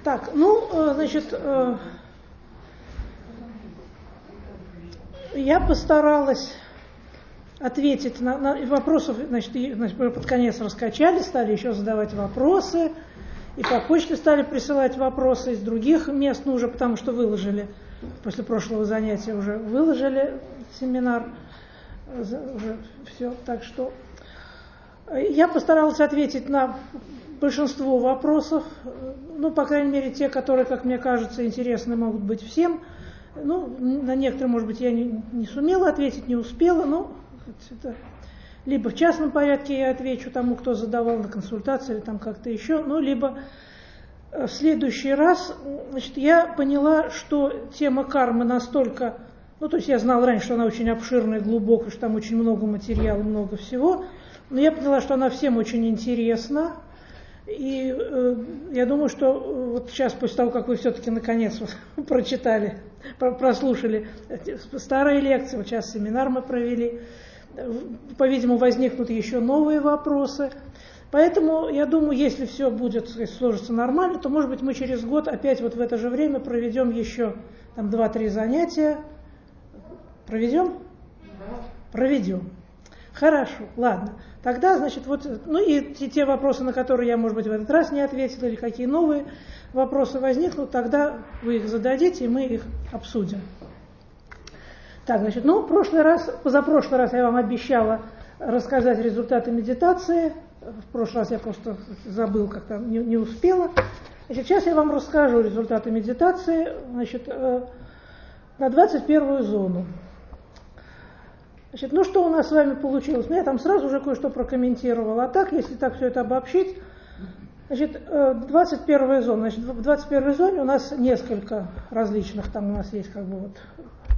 Так, ну, значит, я постаралась ответить на вопросов, значит, мы под конец раскачали, стали еще задавать вопросы, и по почте стали присылать вопросы из других мест, ну, уже потому что выложили, после прошлого занятия уже выложили семинар, уже все, так что я постаралась ответить на большинство вопросов, ну, по крайней мере, те, которые, как мне кажется, интересны могут быть всем. Ну, на некоторые, может быть, я не сумела ответить, не успела, но это, либо в частном порядке я отвечу тому, кто задавал на консультации, или там как-то еще, ну, либо в следующий раз, значит, я поняла, что тема кармы настолько, ну, то есть я знала раньше, что она очень обширная, глубокая, что там очень много материала, много всего, но я поняла, что она всем очень интересна, и я думаю, что вот сейчас, после того, как вы все-таки наконец прочитали, прослушали старые лекции, вот сейчас семинар мы провели, по-видимому, возникнут еще новые вопросы. Поэтому, я думаю, если все будет сложиться нормально, то, может быть, мы через год опять вот в это же время проведем еще там 2-3 занятия. Проведем? Проведем. Хорошо, ладно. Тогда, значит, вот, ну и те вопросы, на которые я, может быть, в этот раз не ответила, или какие новые вопросы возникнут, тогда вы их зададите, и мы их обсудим. Так, значит, ну, позапрошлый раз я вам обещала рассказать результаты медитации. В прошлый раз я просто забыл, как-то не успела. Значит, сейчас я вам расскажу результаты медитации, значит, на 21-ю зону. Значит, ну что у нас с вами получилось? Ну, я там сразу уже кое-что прокомментировала. А так, если так все это обобщить, значит, 21-я зона. Значит, в 21-й зоне у нас несколько различных, там у нас есть как бы вот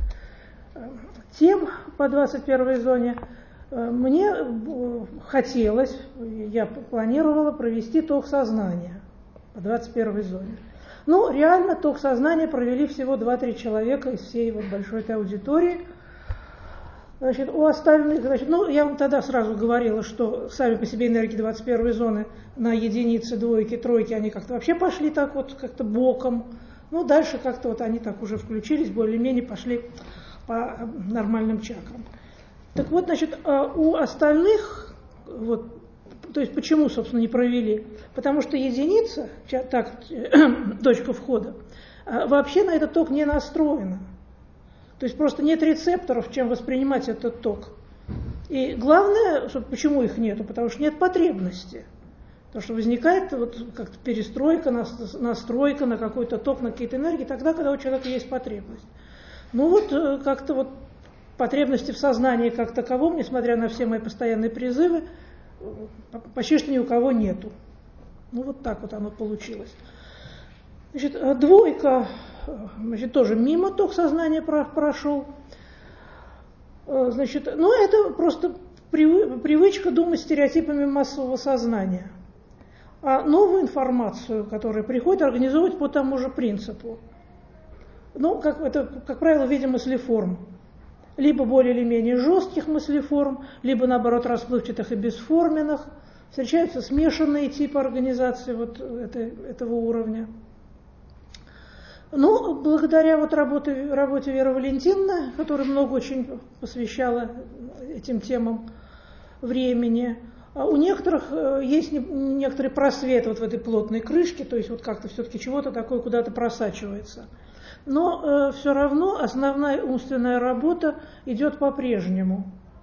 тем по 21-й зоне. Мне хотелось, я планировала провести ток сознания по 21-й зоне. Ну, реально ток сознания провели всего 2-3 человека из всей вот большой этой аудитории. Значит, у остальных, значит, ну, я вам тогда сразу говорила, что сами по себе энергии 21-й зоны на единицы, двойки, тройки, они как-то вообще пошли так вот как-то боком. Ну, дальше как-то вот они так уже включились, более-менее пошли по нормальным чакрам. Так вот, значит, у остальных, вот, то есть почему, собственно, не провели? Потому что единица, так, точка входа, вообще на этот ток не настроена. То есть просто нет рецепторов, чем воспринимать этот ток. И главное, почему их нету, потому что нет потребности. Потому что возникает вот как-то перестройка, настройка на какой-то ток, на какие-то энергии, тогда, когда у человека есть потребность. Ну вот как-то вот потребности в сознании как таковом, несмотря на все мои постоянные призывы, почти что ни у кого нету. Ну вот так вот оно получилось. Значит, двойка, значит, тоже мимо ток сознания прошел. Значит, ну это просто привычка думать стереотипами массового сознания. А новую информацию, которая приходит, организовывать по тому же принципу. Ну, как правило, в виде мыслеформ. Либо более или менее жестких мыслеформ, либо, наоборот, расплывчатых и бесформенных. Встречаются смешанные типы организации вот этого уровня. Ну, благодаря вот работе Веры Валентиновны, которая много очень посвящала этим темам времени, у некоторых есть некоторый просвет вот в этой плотной крышке, то есть вот как-то все-таки чего-то такое куда-то просачивается. Но все равно основная умственная работа идет по-прежнему,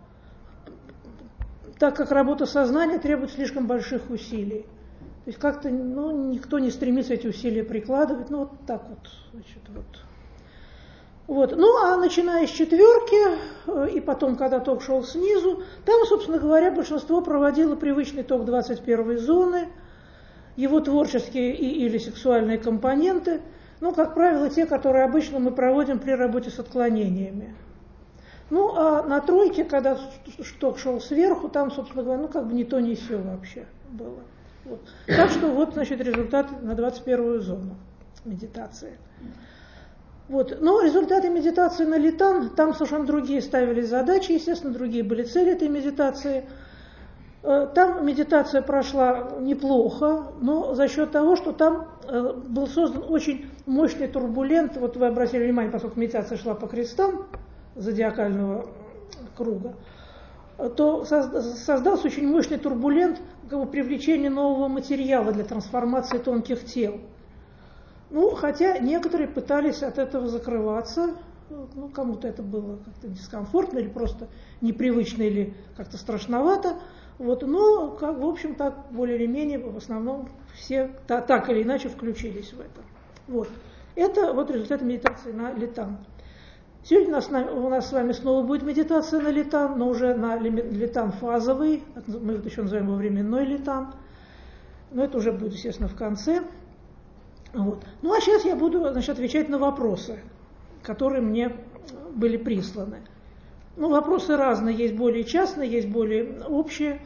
так как работа сознания требует слишком больших усилий. То есть как-то никто не стремится эти усилия прикладывать, ну вот так вот, значит, вот. Ну а начиная с 4 и потом, когда ток шел снизу, там, собственно говоря, большинство проводило привычный ток 21-й зоны, его творческие или сексуальные компоненты, ну, как правило, те, которые обычно мы проводим при работе с отклонениями. Ну, а на тройке, когда ток шел сверху, там, собственно говоря, ну, как бы ни то, ни сё вообще было. Вот. Так что вот, значит, результат на 21-ю зону медитации. Вот. Но результаты медитации на Литан, там совершенно другие ставились задачи, естественно, другие были цели этой медитации. Там медитация прошла неплохо, но за счет того, что там был создан очень мощный турбулент, вот вы обратили внимание, поскольку медитация шла по крестам зодиакального круга, то создался очень мощный турбулент привлечения нового материала для трансформации тонких тел. Ну, хотя некоторые пытались от этого закрываться, ну, кому-то это было как-то дискомфортно или просто непривычно, или как-то страшновато. Вот, но, в общем, так более или менее, в основном все так или иначе включились в это. Вот. Это вот результат медитации на литан. Сегодня у нас с вами снова будет медитация на литан, но уже на литан фазовый, мы вот еще называем его временной литан, но это уже будет, естественно, в конце. Вот. Ну а сейчас я буду, отвечать на вопросы, которые мне были присланы. Ну, вопросы разные, есть более частные, есть более общие.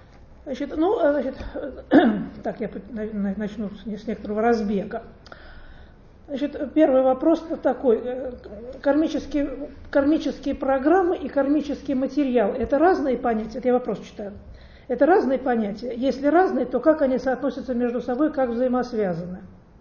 Так, я начну с некоторого разбега. Первый вопрос такой. Кармические программы и кармический материал – это разные понятия? Это я вопрос читаю. Это разные понятия? Если разные, то как они соотносятся между собой, как взаимосвязаны?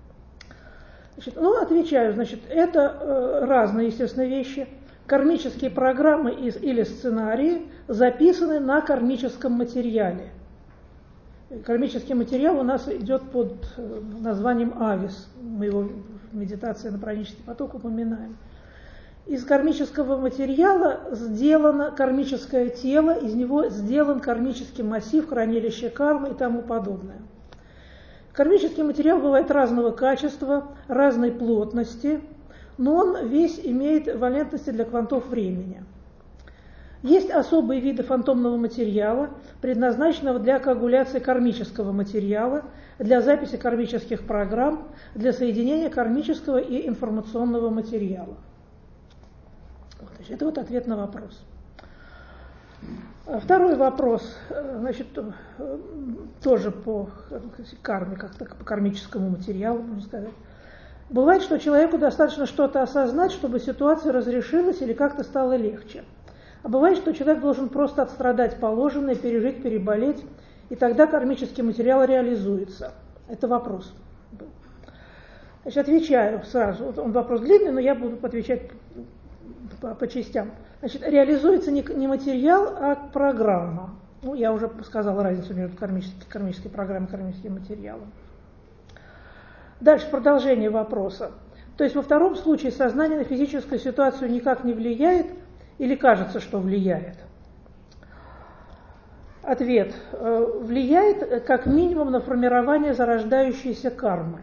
Отвечаю. Это разные, естественно, вещи. Кармические программы или сценарии записаны на кармическом материале. Кармический материал у нас идет под названием авис. Мы его в медитации на пранический поток упоминаем. Из кармического материала сделано кармическое тело, из него сделан кармический массив, хранилище кармы и тому подобное. Кармический материал бывает разного качества, разной плотности, но он весь имеет валентности для квантов времени. Есть особые виды фантомного материала, предназначенного для коагуляции кармического материала, для записи кармических программ, для соединения кармического и информационного материала. Это вот ответ на вопрос. Второй вопрос, тоже по карме, как-то по кармическому материалу, можно сказать. Бывает, что человеку достаточно что-то осознать, чтобы ситуация разрешилась или как-то стало легче. А бывает, что человек должен просто отстрадать положенное, пережить, переболеть, и тогда кармический материал реализуется. Это вопрос. Отвечаю сразу. Он вопрос длинный, но я буду отвечать по частям. Реализуется не материал, а программа. Я уже сказала разницу между кармической программой и кармическим материалом. Дальше продолжение вопроса. То есть во втором случае сознание на физическую ситуацию никак не влияет или кажется, что влияет? Ответ. Влияет как минимум на формирование зарождающейся кармы.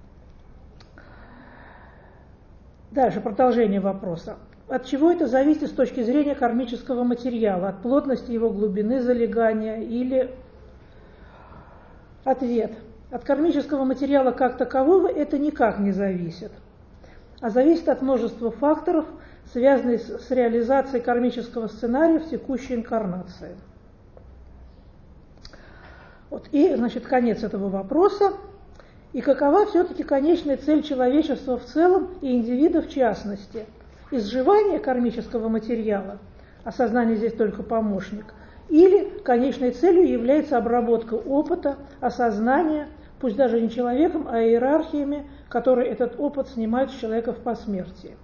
Дальше продолжение вопроса. От чего это зависит с точки зрения кармического материала? От плотности его глубины залегания или... Ответ. От кармического материала как такового это никак не зависит, а зависит от множества факторов, связанных с реализацией кармического сценария в текущей инкарнации. Вот. И, конец этого вопроса. И какова все-таки конечная цель человечества в целом и индивида в частности? Изживание кармического материала, а сознание здесь только помощник, или конечной целью является обработка опыта, осознания, пусть даже не человеком, а иерархиями, которые этот опыт снимают с человека в посмертии.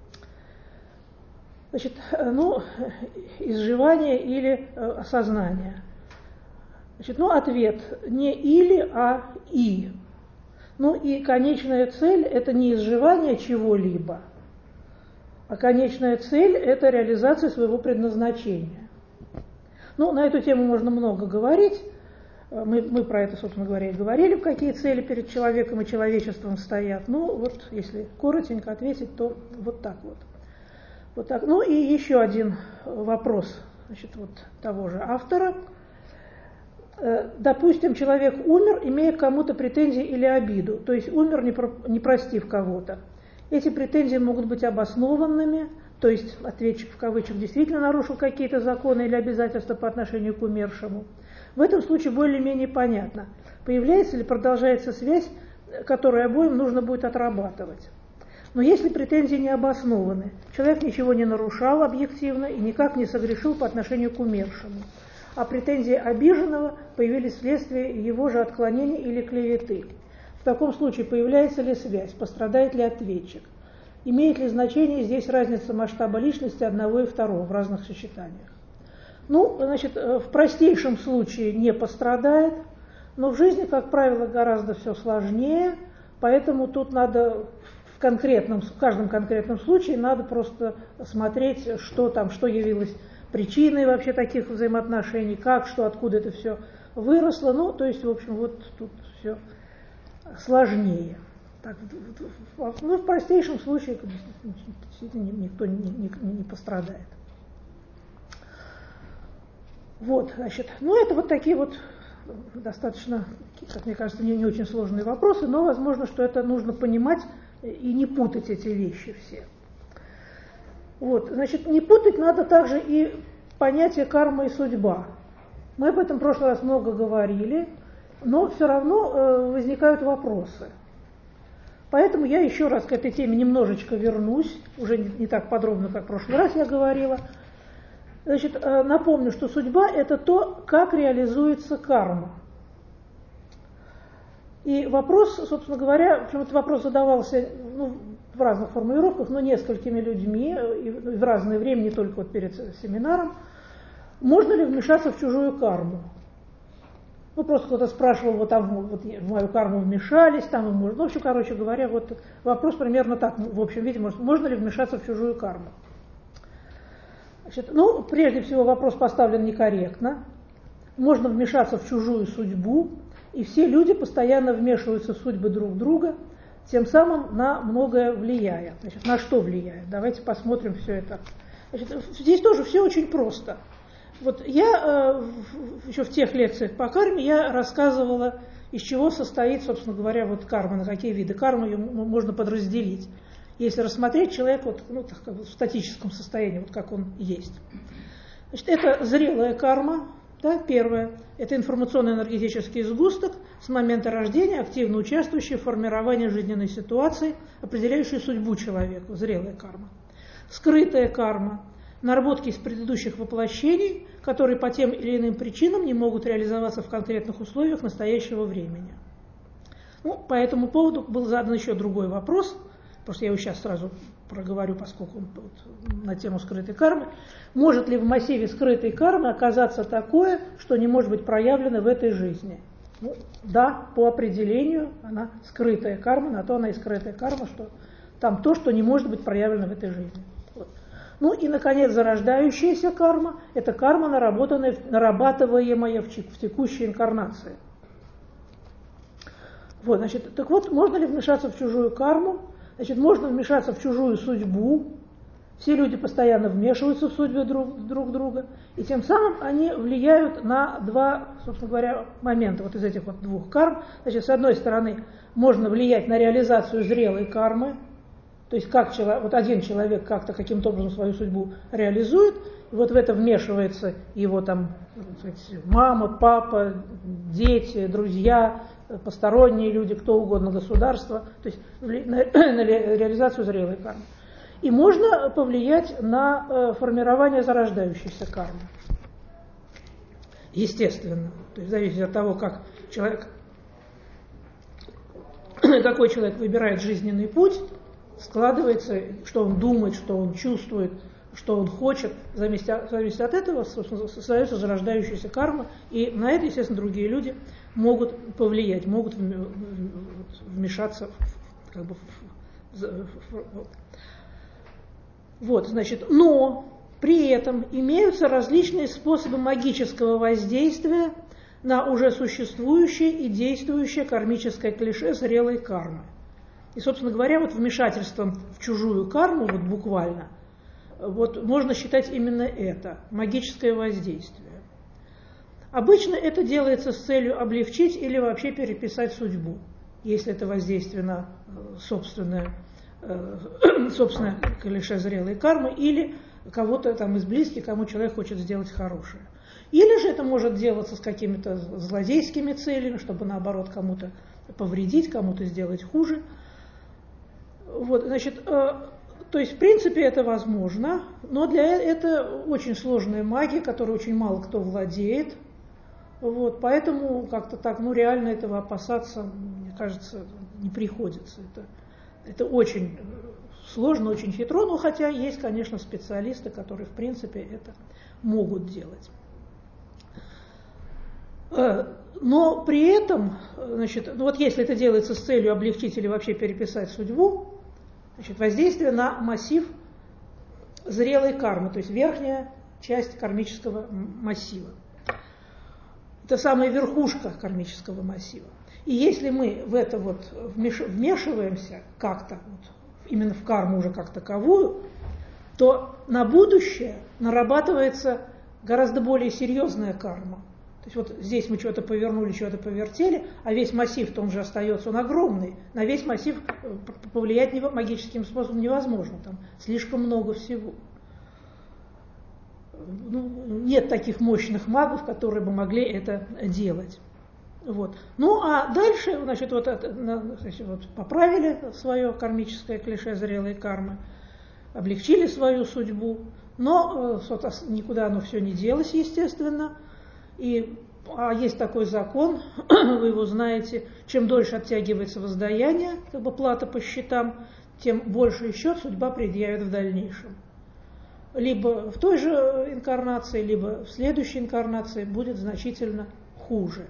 Изживание или осознание. Ответ не или, а и. И конечная цель – это не изживание чего-либо, а конечная цель – это реализация своего предназначения. На эту тему можно много говорить. Мы про это, собственно говоря, и говорили, какие цели перед человеком и человечеством стоят. Если коротенько ответить, то вот так вот. Вот так. И еще один вопрос, того же автора. Допустим, человек умер, имея к кому-то претензии или обиду, то есть умер, не простив кого-то. Эти претензии могут быть обоснованными, то есть ответчик в кавычках действительно нарушил какие-то законы или обязательства по отношению к умершему. В этом случае более-менее понятно, появляется или продолжается связь, которую обоим нужно будет отрабатывать. Но если претензии не обоснованы, человек ничего не нарушал объективно и никак не согрешил по отношению к умершему, а претензии обиженного появились вследствие его же отклонения или клеветы. В таком случае появляется ли связь, пострадает ли ответчик? Имеет ли значение здесь разница масштаба личности одного и второго в разных сочетаниях? Ну, значит, в простейшем случае не пострадает, но в жизни, как правило, гораздо все сложнее, поэтому тут надо в каждом конкретном случае надо просто смотреть, что там, что явилось причиной вообще таких взаимоотношений, как, что, откуда это все выросло. Ну, то есть, в общем, вот тут все сложнее. Так, ну, в простейшем случае действительно никто не пострадает. Вот, значит, ну это вот такие вот достаточно, как мне кажется, не очень сложные вопросы, но возможно, что это нужно понимать и не путать эти вещи все. Вот, значит, не путать надо также и понятие карма и судьба. Мы об этом в прошлый раз много говорили, но все равно возникают вопросы. Поэтому я еще раз к этой теме немножечко вернусь, уже не так подробно, как в прошлый раз я говорила. Значит, напомню, что судьба – это то, как реализуется карма. И вопрос, собственно говоря, причем этот вопрос задавался в разных формулировках, но несколькими людьми, и в разное время, не только вот перед семинаром, можно ли вмешаться в чужую карму? Ну, просто кто-то спрашивал, вот там вот в мою карму вмешались, там и можно. Ну, в общем, короче говоря, вот вопрос примерно так, в общем виде, можно ли вмешаться в чужую карму? Значит, ну, прежде всего, вопрос поставлен некорректно. Можно вмешаться в чужую судьбу, и все люди постоянно вмешиваются в судьбы друг друга, тем самым на многое влияя. Значит, на что влияет? Давайте посмотрим все это. Значит, здесь тоже все очень просто. Вот я еще в тех лекциях по карме я рассказывала, из чего состоит, собственно говоря, вот карма, на какие виды кармы ее можно подразделить. Если рассмотреть человека вот, так, как бы в статическом состоянии, вот как он есть. Значит, это зрелая карма, да, первое. Это информационно-энергетический сгусток с момента рождения, активно участвующий в формировании жизненной ситуации, определяющей судьбу человека, зрелая карма. Скрытая карма. Наработки из предыдущих воплощений, которые по тем или иным причинам не могут реализоваться в конкретных условиях настоящего времени. Ну, по этому поводу был задан еще другой вопрос, просто я его сейчас сразу проговорю, поскольку он на тему скрытой кармы. Может ли в массиве скрытой кармы оказаться такое, что не может быть проявлено в этой жизни? Ну, да, по определению она скрытая карма, на то она и скрытая карма, что там то, что не может быть проявлено в этой жизни. Вот. Ну и, наконец, зарождающаяся карма – это карма, нарабатываемая в текущей инкарнации. Вот, значит, так вот, можно ли вмешаться в чужую карму? Значит, можно вмешаться в чужую судьбу. Все люди постоянно вмешиваются в судьбы друг друга, и тем самым они влияют на два, собственно говоря, момента вот из этих вот двух карм. Значит, с одной стороны, можно влиять на реализацию зрелой кармы, то есть как вот один человек как-то каким-то образом свою судьбу реализует, и вот в это вмешивается его там, так сказать, мама, папа, дети, друзья, посторонние люди, кто угодно, государство, то есть на реализацию зрелой кармы. И можно повлиять на формирование зарождающейся кармы. Естественно. То есть зависит от того, как какой человек выбирает жизненный путь, складывается, что он думает, что он чувствует, что он хочет. В зависимости от этого, собственно, создается зарождающаяся карма, и на это, естественно, другие люди могут повлиять, могут вмешаться как бы, вот, значит, но при этом имеются различные способы магического воздействия на уже существующее и действующее кармическое клише зрелой кармы. И, собственно говоря, вот вмешательством в чужую карму, вот буквально, вот можно считать именно это, магическое воздействие. Обычно это делается с целью облегчить или вообще переписать судьбу, если это воздействие на собственное клише зрелой кармы или кого-то там из близких, кому человек хочет сделать хорошее. Или же это может делаться с какими-то злодейскими целями, чтобы наоборот кому-то повредить, кому-то сделать хуже. Вот, значит, То есть, в принципе, это возможно, но это очень сложная магия, которой очень мало кто владеет. Вот, поэтому как-то так, реально этого опасаться, мне кажется, не приходится. Это очень сложно, очень хитро, но хотя есть, конечно, специалисты, которые, в принципе, это могут делать. Но при этом, если это делается с целью облегчить или вообще переписать судьбу, воздействие на массив зрелой кармы, то есть верхняя часть кармического массива. Это самая верхушка кармического массива. И если мы в это вмешиваемся как-то, именно в карму уже как таковую, то на будущее нарабатывается гораздо более серьезная карма. То есть здесь мы что-то повернули, что-то повертели, а весь массив-то он же остается, он огромный. На весь массив повлиять магическим способом невозможно, там слишком много всего. Нет таких мощных магов, которые бы могли это делать. Вот. А дальше, поправили свое кармическое клише зрелой кармы, облегчили свою судьбу, но никуда оно все не делось, естественно. А есть такой закон, вы его знаете, чем дольше оттягивается воздаяние, плата по счетам, тем больше счет судьба предъявит в дальнейшем. Либо в той же инкарнации, либо в следующей инкарнации будет значительно хуже.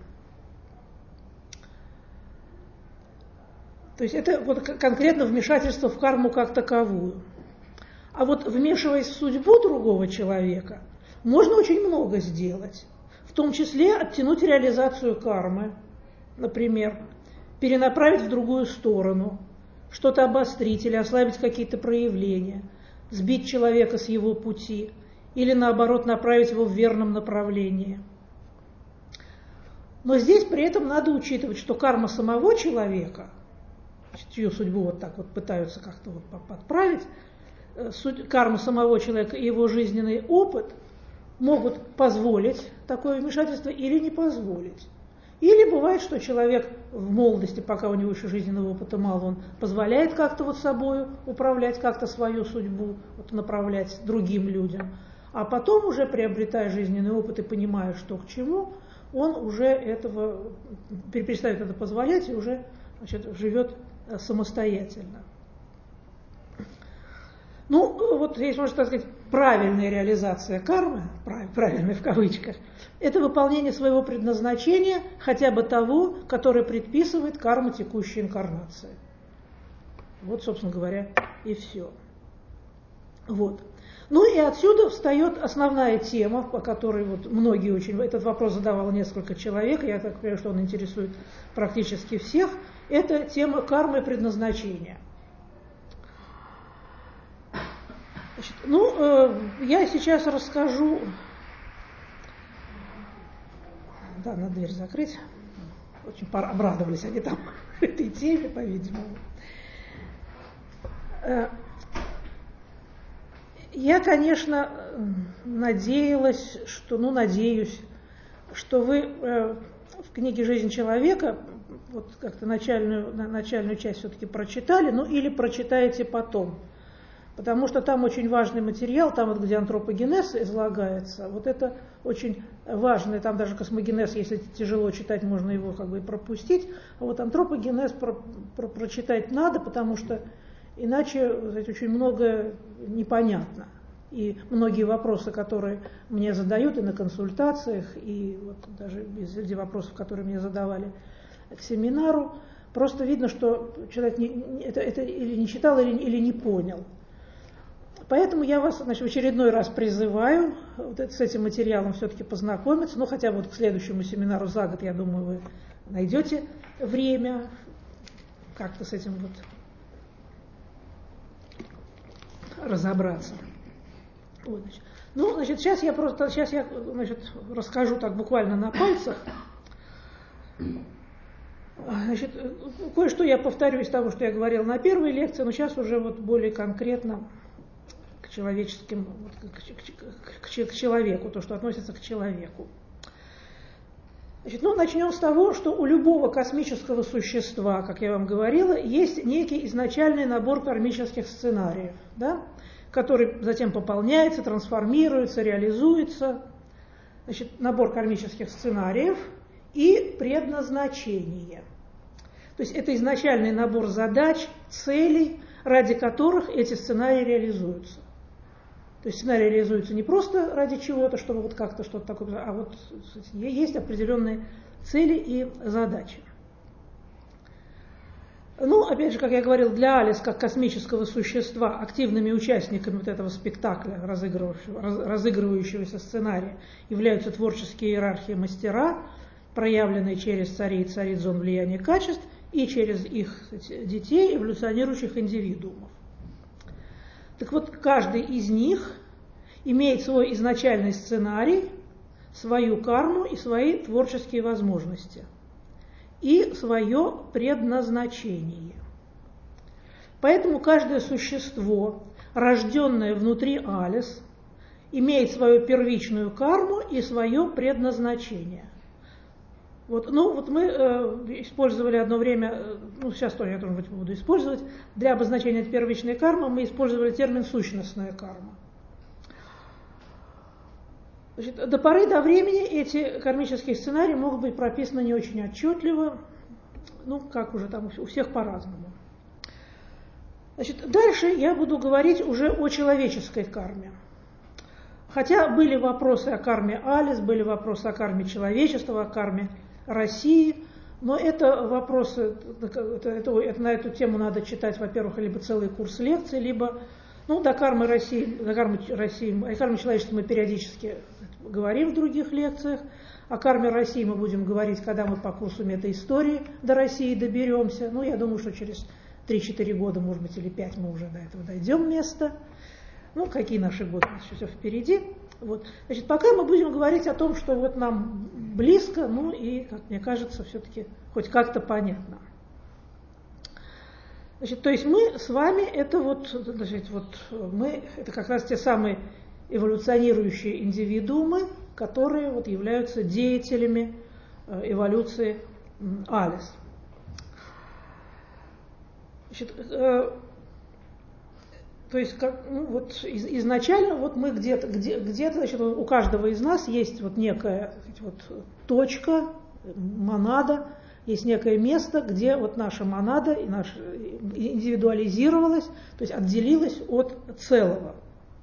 То есть это конкретно вмешательство в карму как таковую. А вмешиваясь в судьбу другого человека, можно очень много сделать. В том числе оттянуть реализацию кармы, например, перенаправить в другую сторону, что-то обострить или ослабить какие-то проявления, сбить человека с его пути или, наоборот, направить его в верном направлении. Но здесь при этом надо учитывать, что карма самого человека, чью судьбу пытаются как-то подправить, карма самого человека и его жизненный опыт могут позволить такое вмешательство или не позволить. Или бывает, что человек в молодости, пока у него еще жизненного опыта мало, он позволяет как-то собою управлять как-то свою судьбу, направлять другим людям. А потом уже, приобретая жизненный опыт и понимая, что к чему, он уже перестает это позволять и уже живет самостоятельно. Здесь можно так сказать, правильная реализация кармы, правильная в кавычках, это выполнение своего предназначения, хотя бы того, которое предписывает карма текущей инкарнации. Собственно говоря, и все. И отсюда встает основная тема, по которой многие этот вопрос задавало несколько человек, я так понимаю, что он интересует практически всех, это тема кармы и предназначения. Я сейчас расскажу... Да, надо дверь закрыть. Очень обрадовались они там этой теме, по-видимому. Я, конечно, надеюсь, что вы в книге «Жизнь человека» как-то начальную часть все-таки прочитали, или прочитаете потом. Потому что там очень важный материал, там где антропогенез излагается, это очень важно, там даже космогенез, если тяжело читать, можно его и пропустить, а антропогенез прочитать надо, потому что иначе очень многое непонятно. И многие вопросы, которые мне задают и на консультациях, и даже среди вопросов, которые мне задавали к семинару, просто видно, что человек это или не читал, или не понял. Поэтому я вас в очередной раз призываю с этим материалом все-таки познакомиться, хотя бы к следующему семинару за год, я думаю, вы найдете время как-то с этим разобраться. Сейчас я расскажу так буквально на пальцах. Кое-что я повторю из того, что я говорила на первой лекции, но сейчас уже более конкретно к человеку, то, что относится к человеку. Значит, начнем с того, что у любого космического существа, как я вам говорила, есть некий изначальный набор кармических сценариев, да, который затем пополняется, трансформируется, реализуется. Значит, набор кармических сценариев и предназначение. То есть это изначальный набор задач, целей, ради которых эти сценарии реализуются. То есть сценарий реализуется не просто ради чего-то, чтобы вот как-то что-то такое, а вот есть определенные цели и задачи. Опять же, как я говорил, для Алис, как космического существа, активными участниками вот этого спектакля, разыгрывающегося сценария, являются творческие иерархии мастера, проявленные через царей и цариц зон влияния качеств и через их детей, эволюционирующих индивидуумов. Так вот, каждый из них имеет свой изначальный сценарий, свою карму и свои творческие возможности, и свое предназначение. Поэтому каждое существо, рожденное внутри Алис, имеет свою первичную карму и свое предназначение. Мы использовали одно время, сейчас тоже я тоже буду использовать, для обозначения первичной кармы мы использовали термин «сущностная карма». Значит, до поры до времени эти кармические сценарии могут быть прописаны не очень отчетливо, как уже там у всех по-разному. Значит, дальше я буду говорить уже о человеческой карме. Хотя были вопросы о карме Алис, были вопросы о карме человечества, о карме России, но это вопросы, на эту тему надо читать, во-первых, либо целый курс лекций, либо, до кармы России, о карме человечества мы периодически говорим в других лекциях, о карме России мы будем говорить, когда мы по курсу метаистории до России доберемся, я думаю, что через 3-4 года, может быть, или 5 мы уже до этого дойдем место. Какие наши годы, у нас еще все впереди. Значит, пока мы будем говорить о том, что нам близко, и, как мне кажется, все-таки хоть как-то понятно. Значит, то есть мы с вами, это это как раз те самые эволюционирующие индивидуумы, которые являются деятелями эволюции Алис. Значит, то есть, изначально мы где-то, значит, у каждого из нас есть некая точка, монада, есть некое место, где наша монада индивидуализировалась, то есть отделилась от целого.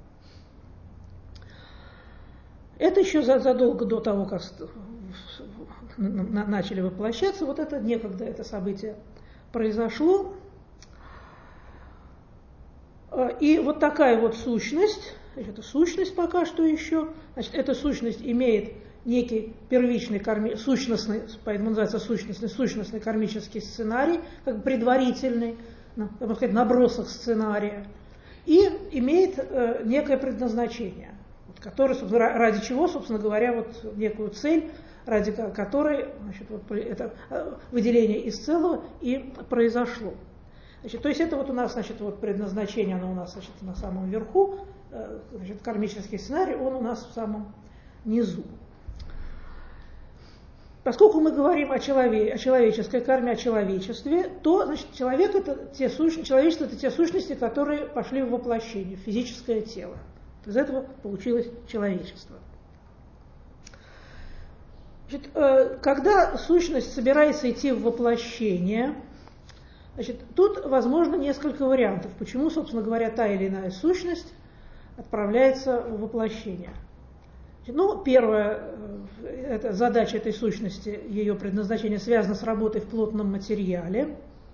Это еще задолго до того, как начали воплощаться, это некогда это событие произошло. И такая сущность, это сущность пока что еще, значит, эта сущность имеет некий первичный сущностный, поэтому называется сущностный кармический сценарий, как предварительный, можно сказать, набросок сценария, и имеет некое предназначение, которое, ради чего, собственно говоря, некую цель, ради которой, значит, это выделение из целого и произошло. Значит, то есть это у нас, значит, предназначение, оно у нас, значит, на самом верху, значит, кармический сценарий, он у нас в самом низу. Поскольку мы говорим о человеческой карме, о человечестве, то, значит, человечество это те сущности, которые пошли в воплощение, в физическое тело. Из этого получилось человечество. Значит, когда сущность собирается идти в воплощение, значит, тут возможно несколько вариантов, почему, собственно говоря, та или иная сущность отправляется в воплощение. Первая задача этой сущности, ее предназначение связано с работой в плотном материале.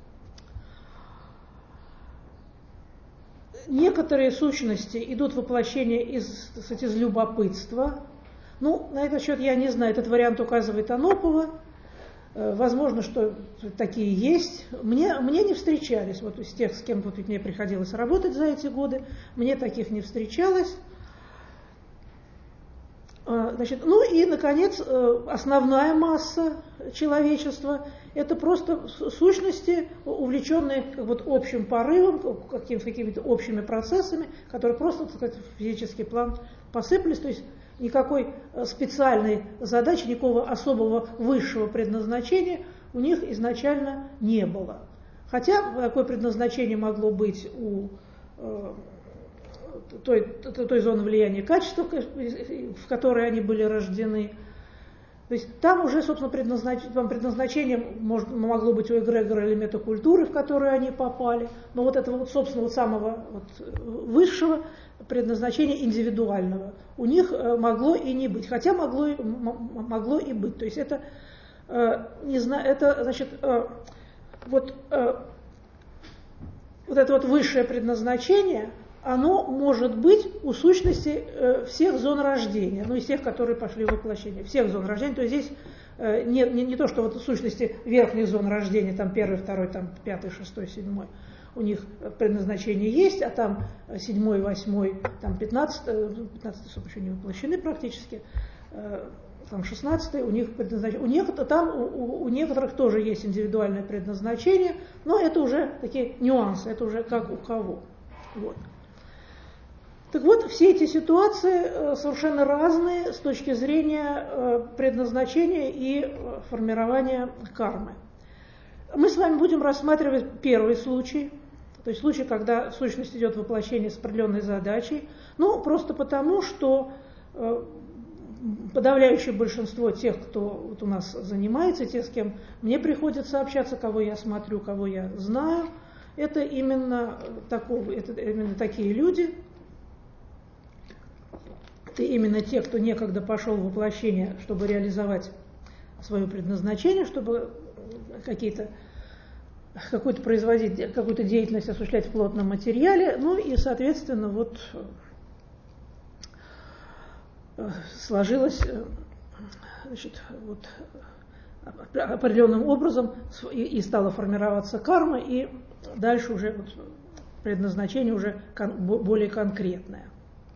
Некоторые сущности идут в воплощение из любопытства. На этот счет я не знаю, этот вариант указывает Анопова. Возможно, что такие есть. Мне не встречались, из тех, с кем мне приходилось работать за эти годы, мне таких не встречалось. Значит, и, наконец, основная масса человечества – это просто сущности, увлеченные общим порывом, какими-то общими процессами, которые просто, так сказать, в физический план посыпались. То есть никакой специальной задачи, никакого особого высшего предназначения у них изначально не было. Хотя такое предназначение могло быть у той зоны влияния качества, в которой они были рождены. То есть там уже, собственно, предназначение могло быть у эгрегора или метакультуры, в которую они попали, но вот этого вот, собственно, самого высшего предназначения индивидуального у них могло и не быть, хотя могло и быть. То есть это, не знаю, это, значит, вот это вот высшее предназначение, оно может быть у сущности всех зон рождения, ну, из тех, которые пошли в воплощение, всех зон рождения. То есть здесь не то, что вот в сущности верхних зон рождения, там 1, 2, там 5, 6, 7, у них предназначение есть, а там 7, 8, там 15 еще не воплощены практически, там 16 у них предназначение. У некоторых тоже есть индивидуальное предназначение, но это уже такие нюансы, это уже как у кого. Вот. Так вот, все эти ситуации совершенно разные с точки зрения предназначения и формирования кармы. Мы с вами будем рассматривать первый случай, то есть случай, когда в сущности идет воплощение с определенной задачей, ну, просто потому, что подавляющее большинство тех, кто вот у нас занимается, те, с кем мне приходится общаться, кого я смотрю, кого я знаю, это именно такие люди. Это именно те, кто некогда пошел в воплощение, чтобы реализовать свое предназначение, чтобы какую-то деятельность осуществлять в плотном материале, ну и, соответственно, вот сложилось, значит, вот, определенным образом и стала формироваться карма, и дальше уже вот предназначение уже более конкретное.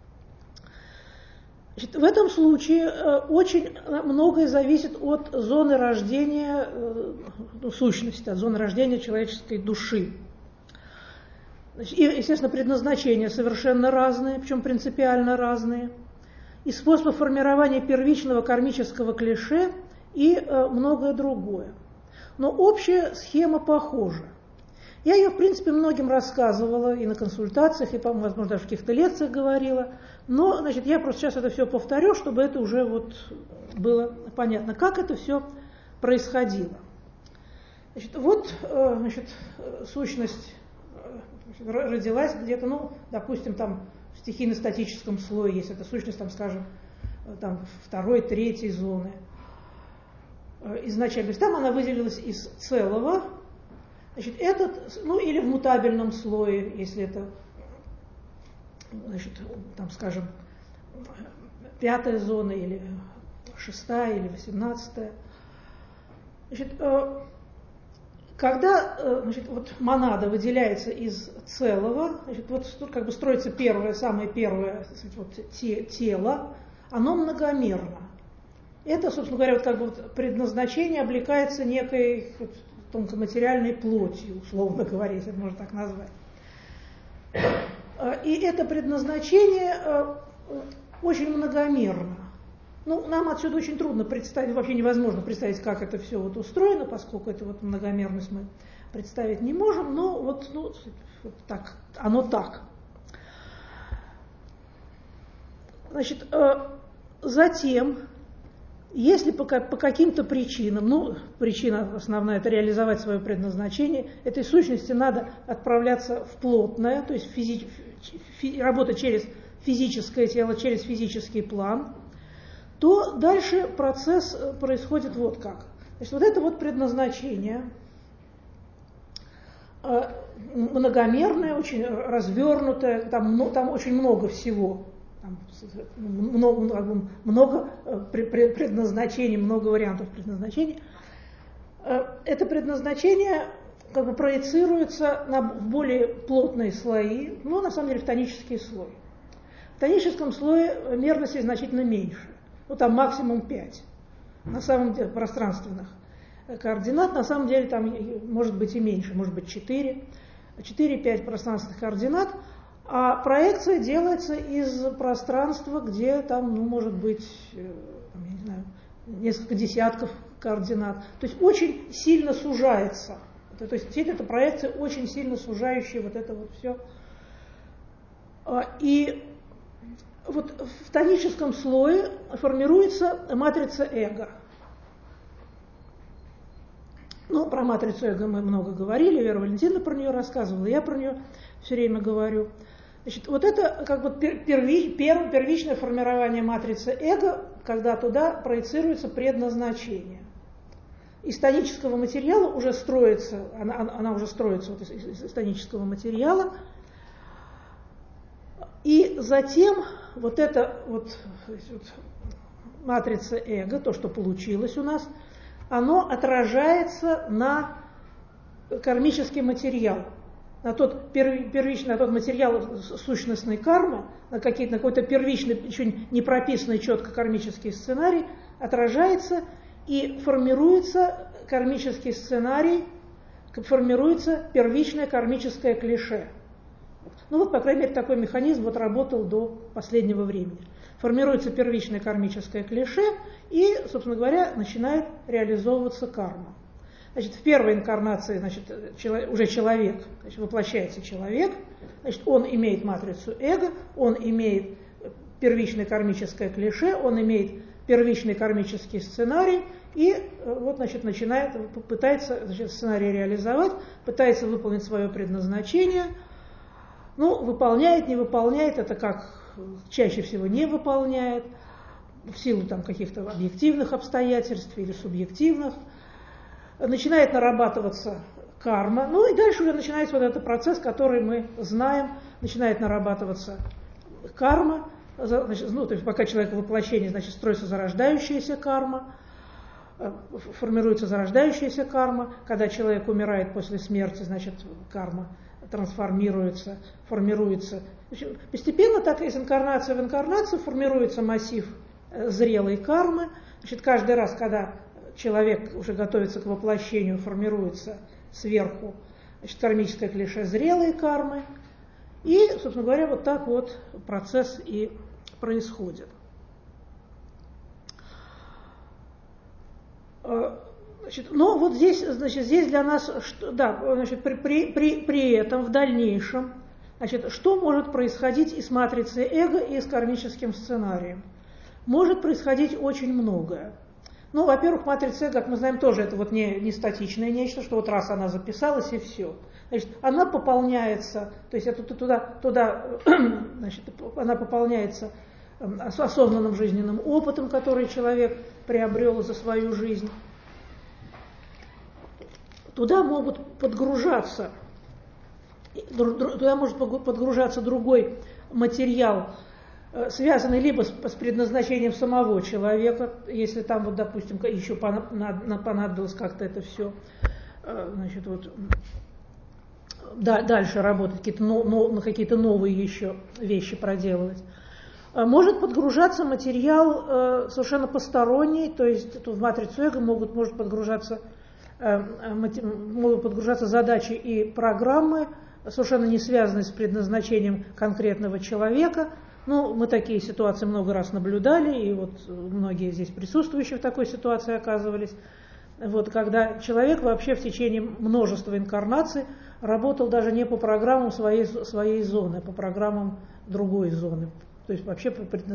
Значит, в этом случае очень многое зависит от зоны рождения сущности, от зоны рождения человеческой души. Значит, и, естественно, предназначения совершенно разные, причем принципиально разные, и способ формирования первичного кармического клише и многое другое. Но общая схема похожа. Я ее, в принципе, многим рассказывала и на консультациях, и, возможно, даже в каких-то лекциях говорила. Но, значит, я просто сейчас это все повторю, чтобы это уже вот было понятно, как это все происходило. Значит, вот, сущность родилась где-то, ну, допустим, там в стихийно-статическом слое есть эта сущность, там, скажем, там 2, 3 зоны. Изначально, то есть там она выделилась из целого. Значит, ну или в мутабельном слое, если это, значит, там, скажем, 5 зона, или 6, или 18. Значит, когда, значит, вот монада выделяется из целого, значит, вот тут как бы строится самое первое, сказать, вот, тело, оно многомерно. Это, собственно говоря, вот как бы вот предназначение облекается некой вот тонкоматериальной плотью, условно говоря, если это можно так назвать. И это предназначение очень многомерно. Ну, нам отсюда очень трудно представить, вообще невозможно представить, как это все вот устроено, поскольку эту вот многомерность мы представить не можем, но вот, ну, вот так, оно так. Значит, затем, если по каким-то причинам, ну, причина основная – это реализовать свое предназначение, этой сущности надо отправляться в плотное, то есть работать через физическое тело, через физический план, то дальше процесс происходит вот как. Значит, вот это вот предназначение, многомерное, очень развернутое, там очень много всего. Много предназначений, много вариантов предназначения. Это предназначение как бы проецируется в более плотные слои, но на самом деле в тонический слой. В тоническом слое мерности значительно меньше, ну там максимум 5, на самом деле пространственных координат, на самом деле там может быть и меньше, может быть 4-5 пространственных координат. А проекция делается из пространства, где там, может быть, я не знаю, несколько десятков координат. То есть очень сильно сужается. То есть сеть — это проекция, очень сильно сужающая вот это вот все. И вот в тоническом слое формируется матрица эго. Про матрицу эго мы много говорили, Вера Валентиновна про нее рассказывала, я про нее все время говорю. Значит, вот это как бы первичное формирование матрицы эго, когда туда проецируется предназначение. Из тонического материала уже строится, она уже строится вот из тонического материала, и затем вот эта вот матрица эго, то, что получилось у нас, оно отражается на кармический материал, на тот первичный, на тот материал сущностной кармы, на какой-то первичный, еще не прописанный четко кармический сценарий, отражается и формируется кармический сценарий, формируется первичное кармическое клише. По крайней мере, такой механизм работал до последнего времени. Формируется первичное кармическое клише, и, собственно говоря, начинает реализовываться карма. Значит, в первой инкарнации, уже человек, воплощается человек, он имеет матрицу эго, он имеет первичное кармическое клише, он имеет первичный кармический сценарий, и пытается сценарий реализовать, пытается выполнить свое предназначение. Выполняет, не выполняет, это как чаще всего не выполняет, в силу каких-то объективных обстоятельств или субъективных. Начинает нарабатываться карма, и дальше уже начинается этот процесс, который мы знаем, начинает нарабатываться карма, то есть пока человек в воплощении, строится зарождающаяся карма, формируется зарождающаяся карма, когда человек умирает после смерти, карма трансформируется, формируется. Постепенно так из инкарнации в инкарнацию формируется массив зрелой кармы. Каждый раз, когда человек уже готовится к воплощению, формируется сверху кармическое клише зрелой кармы. И, собственно говоря, вот так вот процесс и происходит. Здесь для нас, при этом в дальнейшем, что может происходить и с матрицей эго, и с кармическим сценарием? Может происходить очень многое. Во-первых, матрица эго, как мы знаем, тоже это не статичное нечто, что раз она записалась и все. Она пополняется, то есть она пополняется осознанным жизненным опытом, который человек приобрел за свою жизнь. Туда может подгружаться другой материал, связанный либо с предназначением самого человека, если там, допустим, еще понадобилось как-то это все, дальше работать, какие-то новые еще вещи проделывать. Может подгружаться материал совершенно посторонний, то есть в матрицу эго могут подгружаться задачи и программы, совершенно не связанные с предназначением конкретного человека. Мы такие ситуации много раз наблюдали, и многие здесь присутствующие в такой ситуации оказывались. Когда человек вообще в течение множества инкарнаций работал даже не по программам своей зоны, а по программам другой зоны. То есть вообще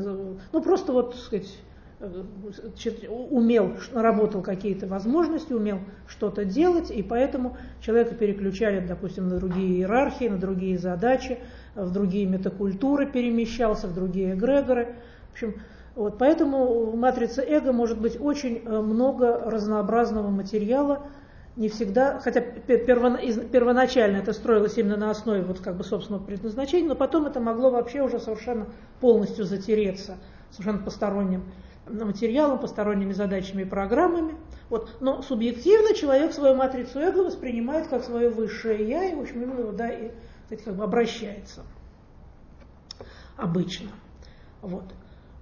наработал какие-то возможности, умел что-то делать, и поэтому человека переключали, допустим, на другие иерархии, на другие задачи, в другие метакультуры перемещался, в другие эгрегоры. В общем, поэтому в матрице эго может быть очень много разнообразного материала, не всегда, хотя первоначально это строилось именно на основе собственного предназначения, но потом это могло вообще уже совершенно полностью затереться совершенно посторонним материалом, посторонними задачами и программами. Но субъективно человек свою матрицу эго воспринимает как свое высшее я, и, в общем, именно обращается обычно.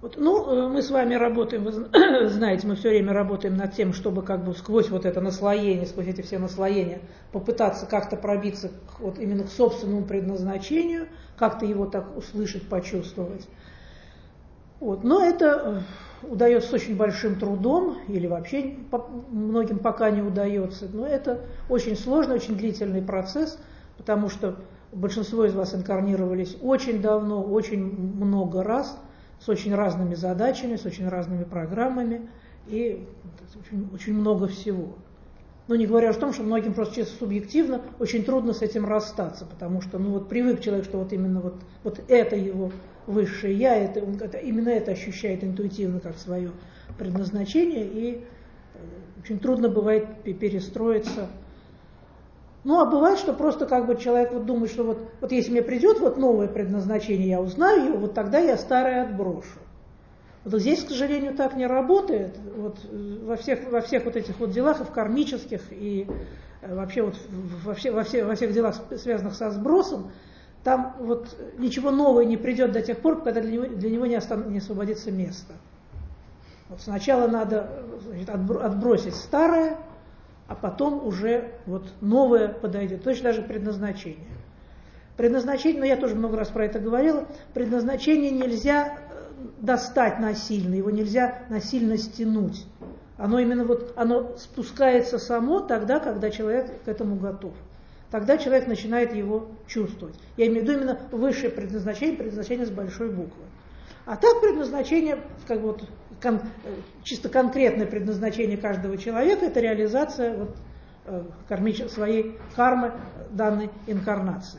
Вот, мы с вами работаем, вы знаете, мы все время работаем над тем, чтобы как бы сквозь вот это наслоение, сквозь эти все наслоения попытаться как-то пробиться именно к собственному предназначению, как-то его так услышать, почувствовать. Но это удается с очень большим трудом, или вообще многим пока не удается. Но это очень сложный, очень длительный процесс, потому что большинство из вас инкарнировались очень давно, очень много раз, с очень разными задачами, с очень разными программами и очень, очень много всего. Не говоря о том, что многим просто чисто субъективно очень трудно с этим расстаться, потому что привык человек, что именно вот это его высшее я, именно это ощущает интуитивно как свое предназначение, и очень трудно бывает перестроиться. А бывает, что просто как бы человек думает, что вот если мне придет новое предназначение, я узнаю его, тогда я старое отброшу. Здесь, к сожалению, так не работает. Во всех этих делах, и в кармических, и вообще во всех делах, связанных со сбросом, там ничего нового не придет до тех пор, когда для него не освободится место. Сначала надо отбросить старое, а потом уже новое подойдет. Точно даже предназначение. Предназначение, я тоже много раз про это говорила, предназначение нельзя достать насильно, его нельзя насильно стянуть. Оно именно оно спускается само тогда, когда человек к этому готов. Тогда человек начинает его чувствовать. Я имею в виду именно высшее предназначение с большой буквы. А так предназначение, чисто конкретное предназначение каждого человека, это реализация своей кармы данной инкарнации.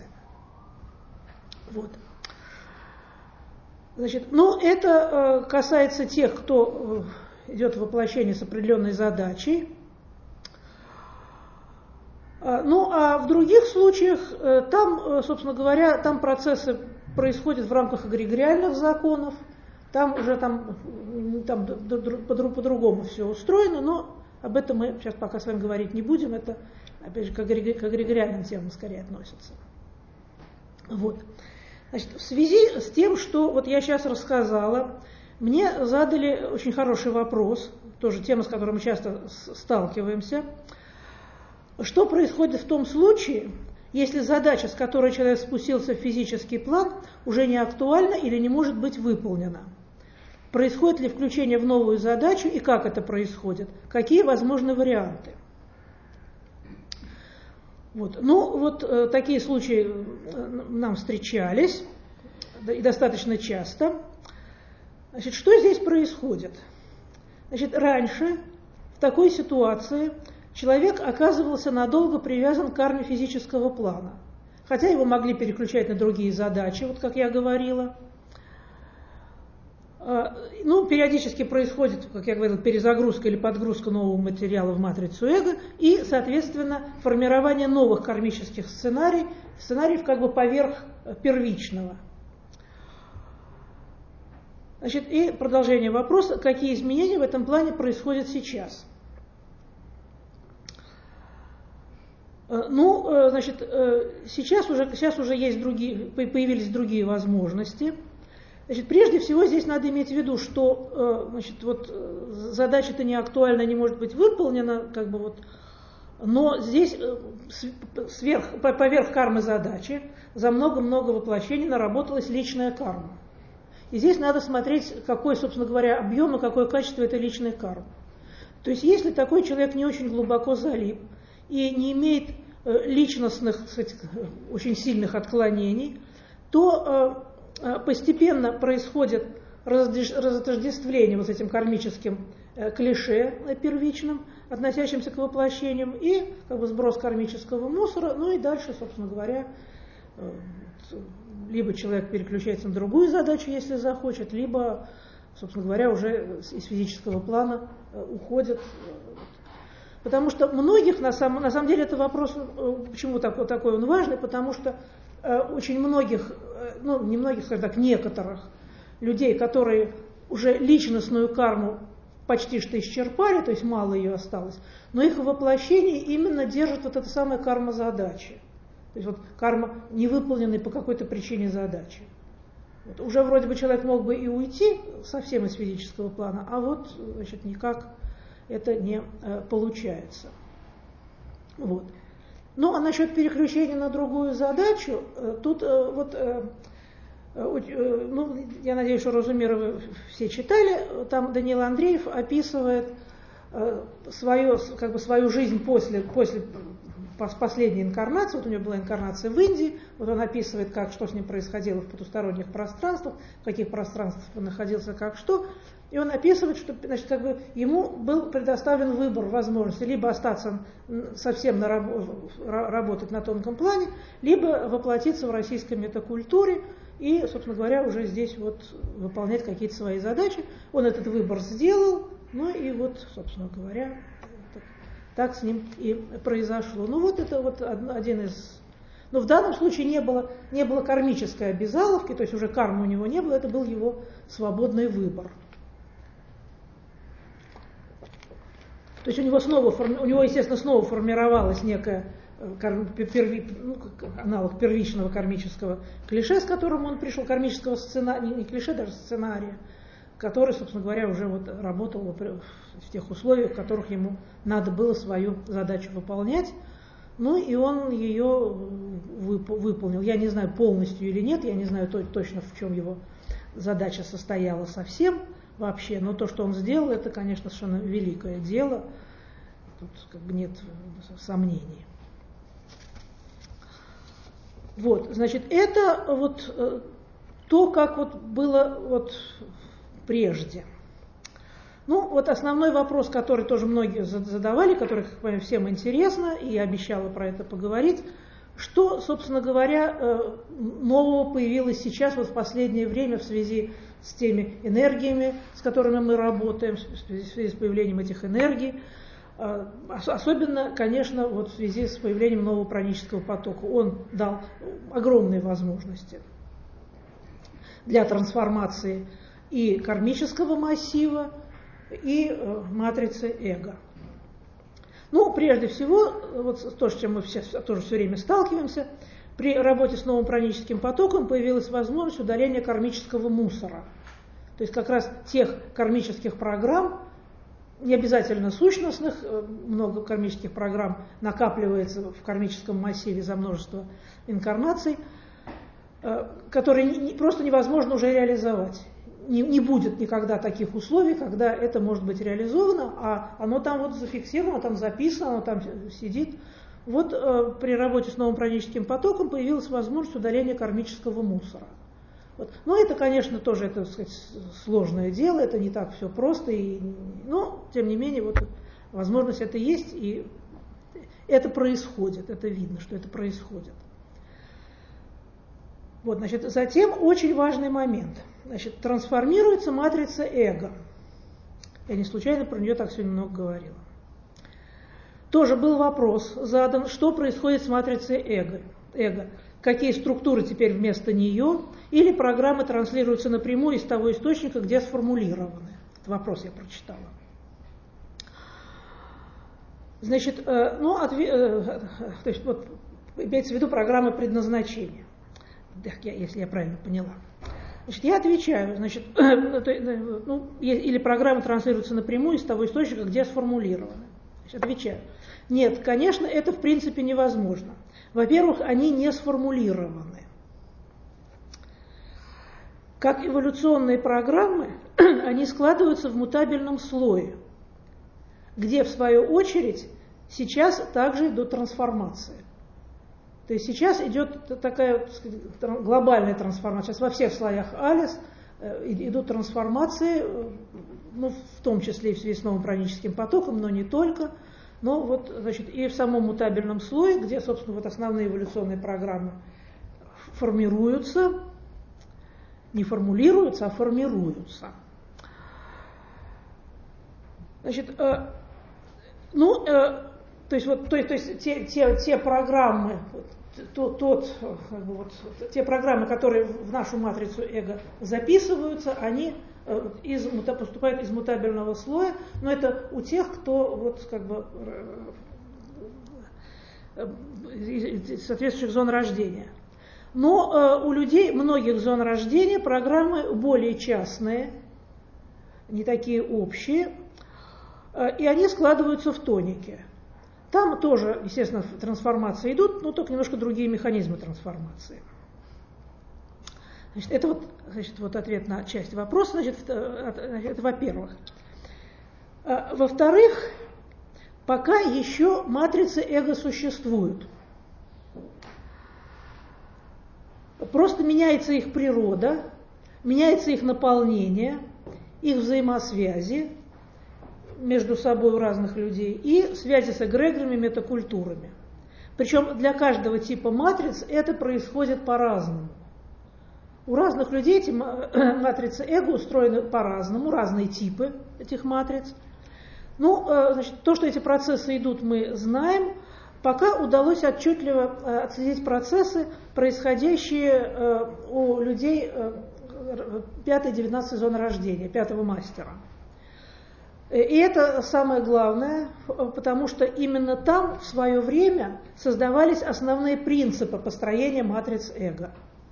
Это касается тех, кто идет в воплощение с определенной задачей. А в других случаях, там, собственно говоря, там процессы происходят в рамках эгрегориальных законов, там уже по-другому все устроено, но об этом мы сейчас пока с вами говорить не будем, это, опять же, к эгрегориальным темам скорее относится. В связи с тем, что я сейчас рассказала, мне задали очень хороший вопрос, тоже тема, с которой мы часто сталкиваемся. Что происходит в том случае, если задача, с которой человек спустился в физический план, уже не актуальна или не может быть выполнена? Происходит ли включение в новую задачу и как это происходит? Какие возможны варианты? Такие случаи нам встречались, и достаточно часто. Что здесь происходит? Раньше в такой ситуации человек оказывался надолго привязан к карме физического плана, хотя его могли переключать на другие задачи, как я говорила. Периодически происходит, как я говорила, перезагрузка или подгрузка нового материала в матрицу эго и, соответственно, формирование новых кармических сценариев поверх первичного. И продолжение вопроса, какие изменения в этом плане происходят сейчас? Сейчас уже появились другие возможности. Прежде всего здесь надо иметь в виду, что задача-то не актуальна, не может быть выполнена, но здесь поверх кармы задачи за много-много воплощений наработалась личная карма. И здесь надо смотреть, какой, собственно говоря, объем и какое качество этой личной кармы. То есть если такой человек не очень глубоко залип и не имеет личностных, очень сильных отклонений, то постепенно происходит разотождествление с этим кармическим клише первичным, относящимся к воплощениям, и сброс кармического мусора, и дальше, собственно говоря, либо человек переключается на другую задачу, если захочет, либо, собственно говоря, уже из физического плана уходит. Потому что многих, на самом деле, это вопрос, почему такой он важный, потому что очень многих, не многих, скажем так, некоторых людей, которые уже личностную карму почти что исчерпали, то есть мало ее осталось, но их воплощение именно держит эта самая карма задачи. То есть карма невыполненной по какой-то причине задачи. Вот. Уже вроде бы человек мог бы и уйти совсем из физического плана, а вот, значит, никак это не получается. Вот. Ну, а насчет переключения на другую задачу, тут ну, я надеюсь, что Розумира вы все читали, там Даниил Андреев описывает свою жизнь после последней инкарнации. Вот у него была инкарнация в Индии, вот он описывает, что с ним происходило в потусторонних пространствах, в каких пространствах он находился, как что. И он описывает, что, значит, ему был предоставлен выбор возможности либо остаться совсем работать на тонком плане, либо воплотиться в российской метакультуре и, собственно говоря, уже здесь вот выполнять какие-то свои задачи. Он этот выбор сделал, ну и вот, собственно говоря, так с ним и произошло. Ну вот это вот один из... Но в данном случае не было кармической обязаловки, то есть уже кармы у него не было, это был его свободный выбор. То есть у него, естественно, снова формировалась некая аналог первичного кармического клише, с которым он пришел, кармического сценария, не клише, даже сценария, который, собственно говоря, уже вот работал в тех условиях, в которых ему надо было свою задачу выполнять. Ну и он ее выполнил. Я не знаю, полностью или нет, я не знаю точно, в чем его задача состояла совсем вообще, но то, что он сделал, это, конечно, совершенно великое дело. Тут как бы нет сомнений. Вот, значит, это вот то, как вот было вот прежде. Ну, вот основной вопрос, который тоже многие задавали, который, как понимаю, всем интересно, и я обещала про это поговорить, что, собственно говоря, нового появилось сейчас, вот в последнее время в связи с теми энергиями, с которыми мы работаем, в связи с появлением этих энергий, особенно, конечно, вот в связи с появлением нового пранического потока. Он дал огромные возможности для трансформации и кармического массива, и матрицы эго. Ну, прежде всего, вот то, с чем мы тоже все время сталкиваемся, при работе с новым праническим потоком появилась возможность удаления кармического мусора. То есть как раз тех кармических программ, не обязательно сущностных, много кармических программ накапливается в кармическом массиве за множество инкарнаций, которые просто невозможно уже реализовать. Не будет никогда таких условий, когда это может быть реализовано, а оно там вот зафиксировано, там записано, оно там сидит. Вот при работе с новым праническим потоком появилась возможность удаления кармического мусора. Вот. Но это, конечно, тоже так сказать, сложное дело, это не так все просто, но, тем не менее, вот, возможность это есть, и это происходит, это видно, что это происходит. Вот, значит, затем очень важный момент. Значит, трансформируется матрица эго. Я не случайно про нее так сегодня много говорила. Тоже был вопрос задан, что происходит с матрицей эго. Какие структуры теперь вместо нее, или программы транслируются напрямую из того источника, где сформулированы. Этот вопрос я прочитала. Значит, то есть, вот, имеется в виду программа предназначения, если я правильно поняла. Значит, я отвечаю, значит, или программы транслируются напрямую из того источника, где сформулированы. Значит, отвечаю. Нет, конечно, это в принципе невозможно. Во-первых, они не сформулированы. Как эволюционные программы, они складываются в мутабельном слое, где, в свою очередь, сейчас также идут трансформации. То есть сейчас идет такая, так сказать, глобальная трансформация. Сейчас во всех слоях Алис идут трансформации, ну, в том числе и в связи с новым праническим потоком, но не только. Но вот, значит, и в самом мутабельном слое, где, собственно, вот основные эволюционные программы формируются, не формулируются, а формируются. Значит, то есть те программы, те программы, которые в нашу матрицу эго записываются, они поступают из мутабельного слоя, но это у тех, кто вот как бы соответствующих зон рождения. Но у людей многих зон рождения программы более частные, не такие общие, и они складываются в тонике. Там тоже, естественно, трансформации идут, но только немножко другие механизмы трансформации. Значит, это вот ответ на часть вопроса, значит, это во-первых. Во-вторых, пока еще матрицы эго существуют. Просто меняется их природа, меняется их наполнение, их взаимосвязи между собой у разных людей и связи с эгрегорами, метакультурами. Причем для каждого типа матриц это происходит по-разному. У разных людей эти матрицы эго устроены по-разному, разные типы этих матриц. Ну, значит, то, что эти процессы идут, мы знаем. Пока удалось отчетливо отследить процессы, происходящие у людей 5-19 зоны рождения, 5-го мастера. И это самое главное, потому что именно там в свое время создавались основные принципы построения матриц эго.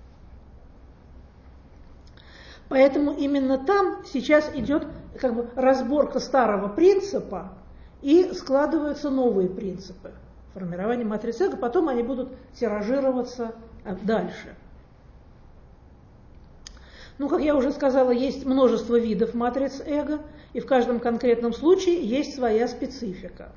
Поэтому именно там сейчас идет как бы разборка старого принципа и складываются новые принципы формирования матриц эго, потом они будут тиражироваться дальше. Ну, как я уже сказала, есть множество видов матриц эго, и в каждом конкретном случае есть своя специфика.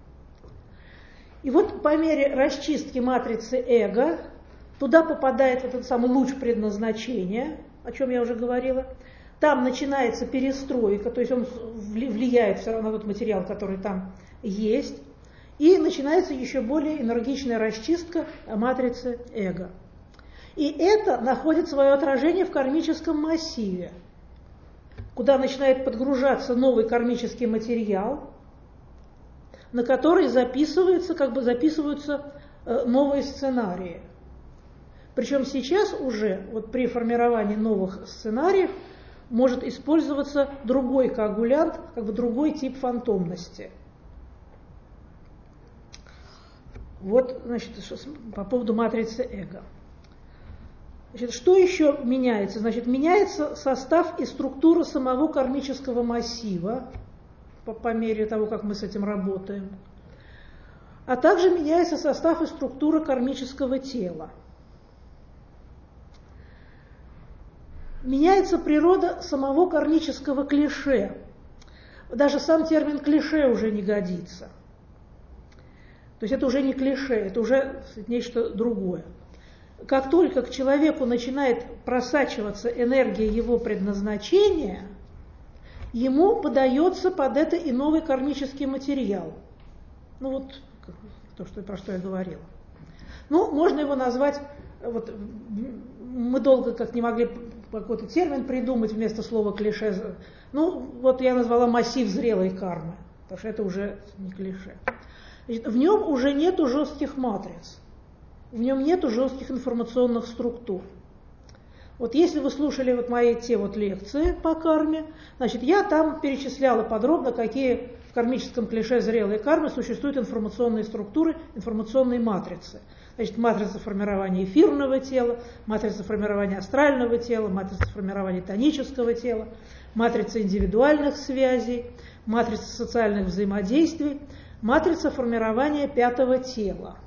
И вот по мере расчистки матрицы эго туда попадает этот самый луч предназначения, о чем я уже говорила. Там начинается перестройка, то есть он влияет все равно на тот материал, который там есть. И начинается еще более энергичная расчистка матрицы эго. И это находит свое отражение в кармическом массиве, куда начинает подгружаться новый кармический материал, на который записываются новые сценарии. Причем сейчас уже вот при формировании новых сценариев может использоваться другой коагулянт, как бы другой тип фантомности. Вот, значит, по поводу матрицы эго. Значит, что еще меняется? Значит, меняется состав и структура самого кармического массива по мере того, как мы с этим работаем. А также меняется состав и структура кармического тела. Меняется природа самого кармического клише. Даже сам термин клише уже не годится. То есть это уже не клише, это уже нечто другое. Как только к человеку начинает просачиваться энергия его предназначения, ему подается под это и новый кармический материал. Ну вот про что я говорила. Ну, можно его назвать, вот, мы долго как не могли какой-то термин придумать вместо слова клише. Ну, вот я назвала массив зрелой кармы, потому что это уже не клише. Значит, в нем уже нету жестких матриц, в нем нету жестких информационных структур. Вот если вы слушали вот мои те вот лекции по карме, значит, я там перечисляла подробно, какие в кармическом клише зрелой кармы существуют информационные структуры, информационные матрицы. Значит, матрица формирования эфирного тела, матрица формирования астрального тела, матрица формирования тонического тела, матрица индивидуальных связей, матрица социальных взаимодействий, матрица формирования 5-го тела.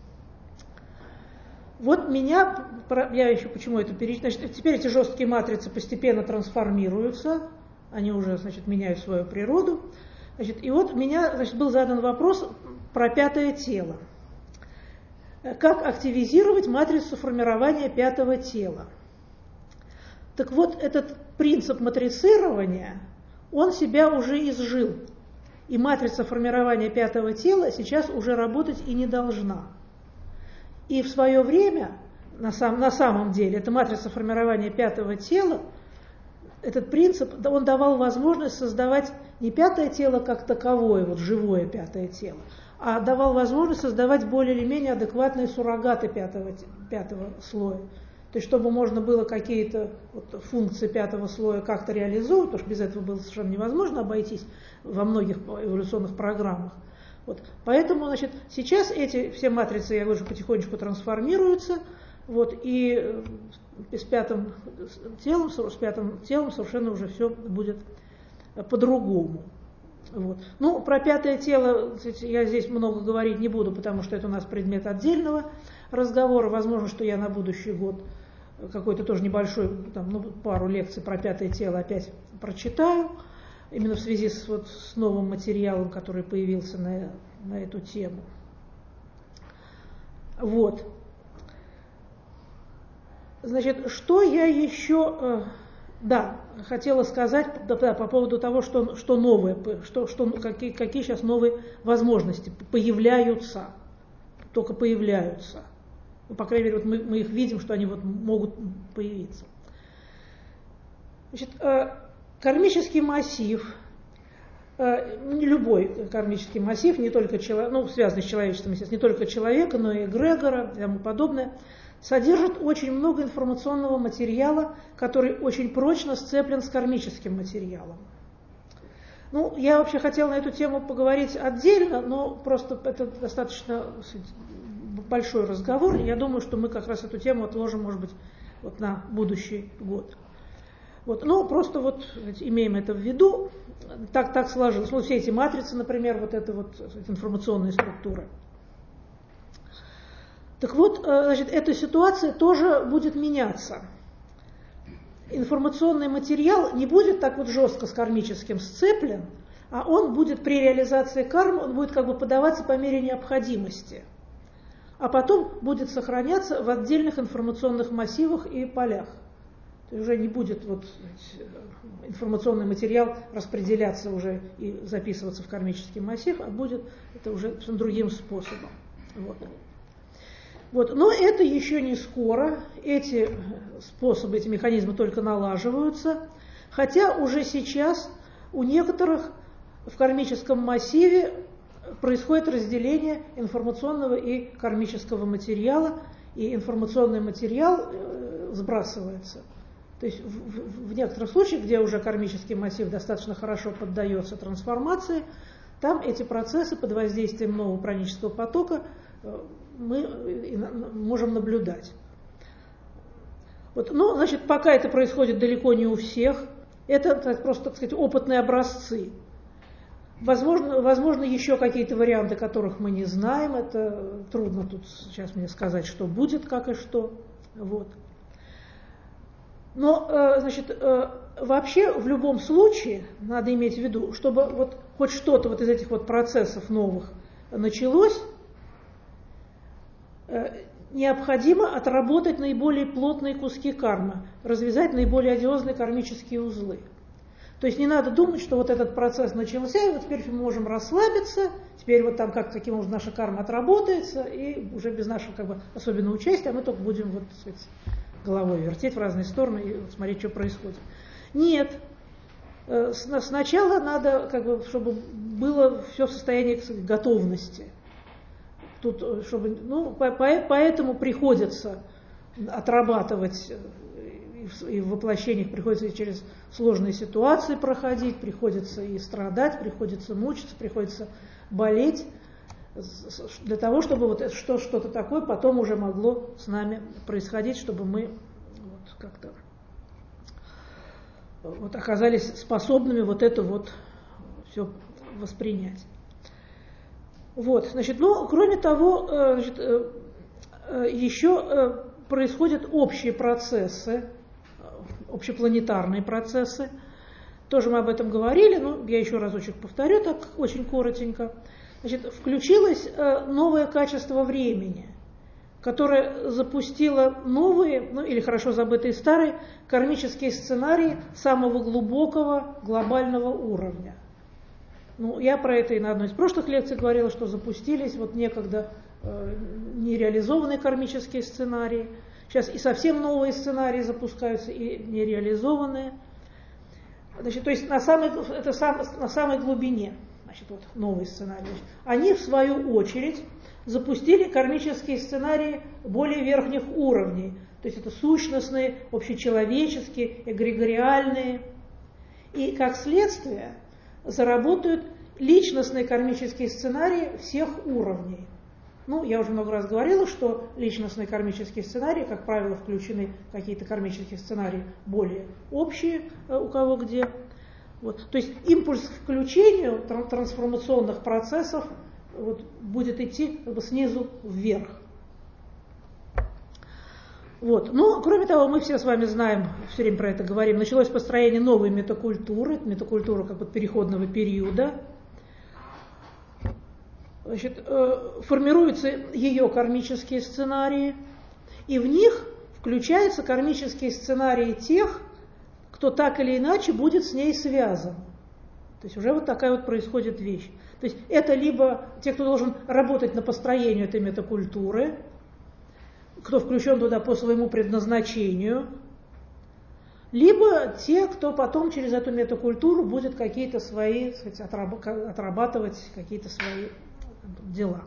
Вот я еще почему это перечислила, значит, теперь эти жесткие матрицы постепенно трансформируются, они уже, значит, меняют свою природу. Значит, и вот меня, значит, был задан вопрос про 5-е тело. Как активизировать матрицу формирования 5-го тела? Так вот, этот принцип матрицирования, он себя уже изжил. И матрица формирования 5-го тела сейчас уже работать и не должна. И в свое время, на самом деле, эта матрица формирования 5-го тела, этот принцип, он давал возможность создавать не 5-е тело как таковое, вот живое 5-е тело, а давал возможность создавать более или менее адекватные суррогаты 5-го слоя. То есть, чтобы можно было какие-то вот функции 5-го слоя как-то реализовывать, потому что без этого было совершенно невозможно обойтись во многих эволюционных программах. Вот. Поэтому, значит, сейчас эти все матрицы, я говорю, потихонечку трансформируются, Вот, и с пятым телом совершенно уже все будет по-другому. Вот. Ну, про пятое тело я здесь много говорить не буду, потому что это у нас предмет отдельного разговора. Возможно, что я на будущий год какой-то тоже небольшой, пару лекций про пятое тело опять прочитаю, именно в связи с новым материалом, который появился на эту тему. Вот. Значит, что я еще... хотела сказать по поводу того, что новое, какие сейчас новые возможности появляются, только появляются. Ну, по крайней мере, мы их видим, что они могут появиться. Значит, кармический массив, любой кармический массив, не только связанный с человечеством, естественно, не только человека, но и эгрегора и тому подобное, содержит очень много информационного материала, который очень прочно сцеплен с кармическим материалом. Ну, я вообще хотела на эту тему поговорить отдельно, но просто это достаточно большой разговор. Я думаю, что мы как раз эту тему отложим, может быть, на будущий год. Вот. Ну, просто имеем это в виду. Так сложилось. Все эти матрицы, например, эти информационные структуры. Так вот, эта ситуация тоже будет меняться. Информационный материал не будет так жестко с кармическим сцеплен, а он будет при реализации кармы, он будет подаваться по мере необходимости, а потом будет сохраняться в отдельных информационных массивах и полях. То есть уже не будет информационный материал распределяться уже и записываться в кармический массив, а будет это уже другим способом. Но это еще не скоро, эти способы, эти механизмы только налаживаются, хотя уже сейчас у некоторых в кармическом массиве происходит разделение информационного и кармического материала, и информационный материал сбрасывается. То есть в некоторых случаях, где уже кармический массив достаточно хорошо поддается трансформации, там эти процессы под воздействием нового пранического потока мы можем наблюдать. Пока это происходит далеко не у всех, это просто, так сказать, опытные образцы. Возможно, еще какие-то варианты, которых мы не знаем. Это трудно тут сейчас мне сказать, что будет, как и что. Но, вообще, в любом случае, надо иметь в виду, чтобы хоть что-то из этих процессов новых началось, необходимо отработать наиболее плотные куски кармы, развязать наиболее одиозные кармические узлы. То есть не надо думать, что этот процесс начался, и теперь мы можем расслабиться, теперь каким образом наша карма отработается, и уже без нашего особенного участия мы только будем головой вертеть в разные стороны и смотреть, что происходит. Нет. Сначала надо, чтобы было все в состоянии готовности. Поэтому приходится отрабатывать, и в воплощениях приходится через сложные ситуации проходить, приходится и страдать, приходится мучиться, приходится болеть, для того, чтобы что-то такое потом уже могло с нами происходить, чтобы мы как-то оказались способными это все воспринять. Кроме того, еще происходят общие процессы, общепланетарные процессы. Тоже мы об этом говорили, но я еще разочек повторю, так очень коротенько. Включилось новое качество времени, которое запустило новые, или хорошо забытые старые, кармические сценарии самого глубокого глобального уровня. Я про это и на одной из прошлых лекций говорила, что запустились некогда нереализованные кармические сценарии. Сейчас и совсем новые сценарии запускаются, и нереализованные. То есть на самой глубине, новые сценарии. Они, в свою очередь, запустили кармические сценарии более верхних уровней. То есть это сущностные, общечеловеческие, эгрегориальные. И, как следствие, заработают личностные кармические сценарии всех уровней. Ну, я уже много раз говорила, что личностные кармические сценарии, как правило, включены какие-то кармические сценарии более общие, у кого где. Вот. То есть импульс к включению трансформационных процессов вот, будет идти как бы снизу вверх. Вот. Но, кроме того, мы все с вами знаем, все время про это говорим, началось построение новой метакультуры, метакультура как бы переходного периода. Значит, формируются ее кармические сценарии, и в них включаются кармические сценарии тех, кто так или иначе будет с ней связан. То есть уже вот такая вот происходит вещь. То есть это либо те, кто должен работать на построению этой метакультуры, кто включен туда по своему предназначению, либо те, кто потом через эту метакультуру будет какие-то свои, так сказать, отрабатывать какие-то свои дела.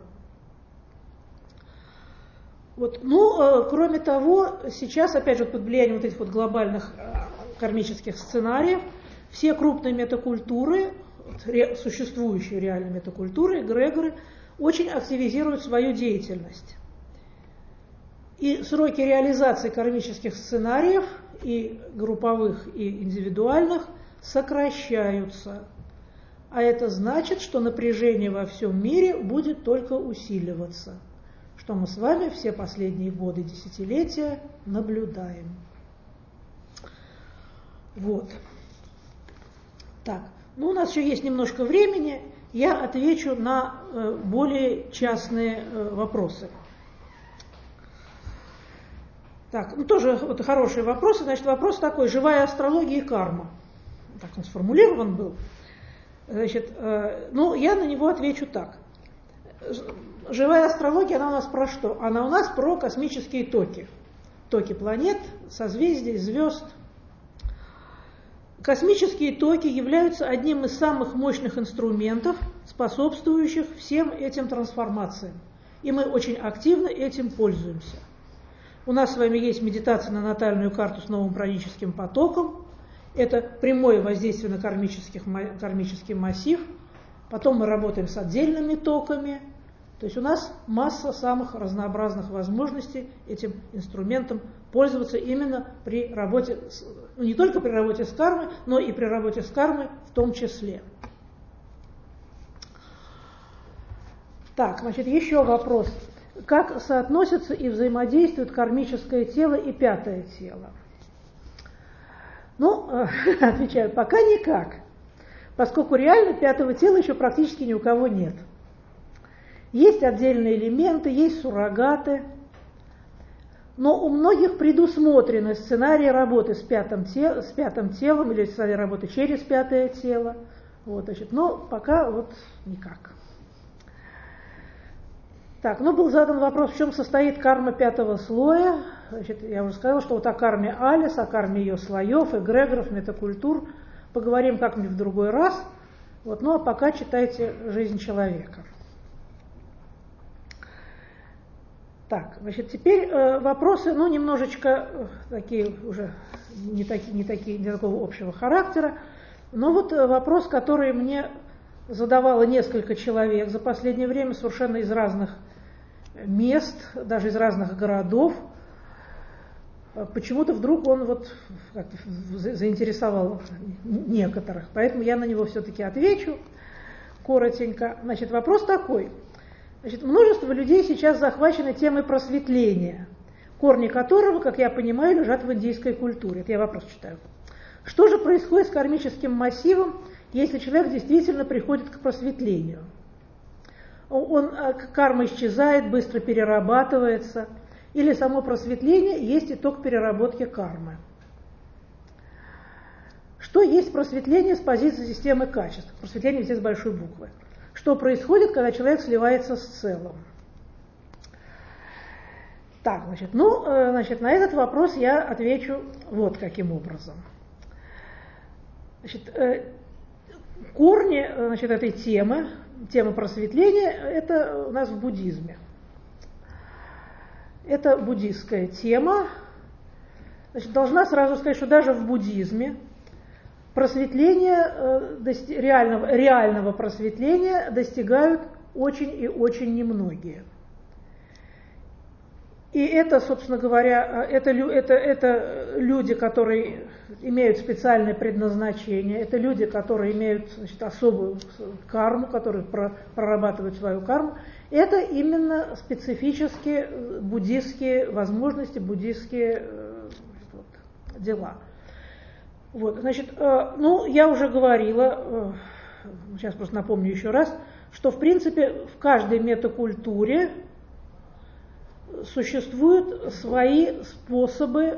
Вот. Ну, кроме того, сейчас, опять же, под влиянием вот этих вот глобальных кармических сценариев, все крупные метакультуры, существующие реально метакультуры, эгрегоры, очень активизируют свою деятельность. И сроки реализации кармических сценариев, и групповых, и индивидуальных, сокращаются. А это значит, что напряжение во всем мире будет только усиливаться, что мы с вами все последние годы, десятилетия наблюдаем. Вот. Так, ну у нас еще есть немножко времени, я отвечу на более частные вопросы. Так, ну тоже вот хорошие вопросы. Значит, вопрос такой: живая астрология и карма. Так он сформулирован был. Значит, ну, я на него отвечу так. Живая астрология, она у нас про что? Она у нас про космические токи. Токи планет, созвездий, звезд. Космические токи являются одним из самых мощных инструментов, способствующих всем этим трансформациям. И мы очень активно этим пользуемся. У нас с вами есть медитация на натальную карту с новым праническим потоком. Это прямое воздействие на кармический массив. Потом мы работаем с отдельными токами. То есть у нас масса самых разнообразных возможностей этим инструментом пользоваться именно при работе, ну, не только при работе с кармой, но и при работе с кармой в том числе. Так, значит, еще вопрос. Как соотносятся и взаимодействуют кармическое тело и пятое тело? Ну, отвечаю, пока никак, поскольку реально пятого тела еще практически ни у кого нет. Есть отдельные элементы, есть суррогаты, но у многих предусмотрены сценарии работы с пятым телом или сценарии работы через пятое тело. Вот, значит, но пока вот никак. Так, ну был задан вопрос, в чем состоит карма пятого слоя. Значит, я уже сказала, что вот о карме Алис, о карме ее слоев, эгрегоров, метакультур поговорим как-нибудь в другой раз. Вот, ну а пока читайте «Жизнь человека». Так, значит, теперь вопросы, ну, немножечко такие уже не такого общего характера. Но вот вопрос, который мне задавало несколько человек за последнее время, совершенно из разных мест, даже из разных городов. Почему-то вдруг он вот как-то заинтересовал некоторых, поэтому я на него все-таки отвечу коротенько. Значит, вопрос такой. Значит, множество людей сейчас захвачены темой просветления, корни которого, как я понимаю, лежат в индийской культуре. Это я вопрос читаю. Что же происходит с кармическим массивом, если человек действительно приходит к просветлению? Карма исчезает, быстро перерабатывается, или само просветление есть итог переработки кармы. Что есть просветление с позиции системы качеств? Просветление здесь с большой буквы. Что происходит, когда человек сливается с целым? Так, значит, на этот вопрос я отвечу вот каким образом. Значит, корни, значит, этой темы просветления, это у нас в буддизме. Это буддистская тема. Значит, должна сразу сказать, что даже в буддизме реального просветления достигают очень и очень немногие. И это, собственно говоря, это люди, которые имеют специальное предназначение, это люди, которые имеют, значит, особую карму, которые прорабатывают свою карму. Это именно специфические буддистские возможности, буддистские дела. Вот, значит, я уже говорила, сейчас просто напомню еще раз, что в принципе в каждой метакультуре существуют свои способы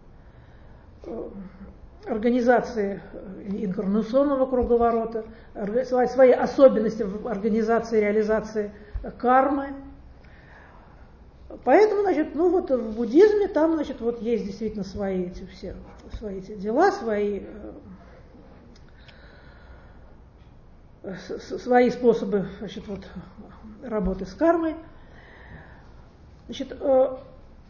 организации инкарнационного круговорота, свои особенности в организации и реализации кармы. Поэтому, значит, в буддизме там, значит, есть действительно свои эти дела, свои способы, значит, работы с кармой. Значит, в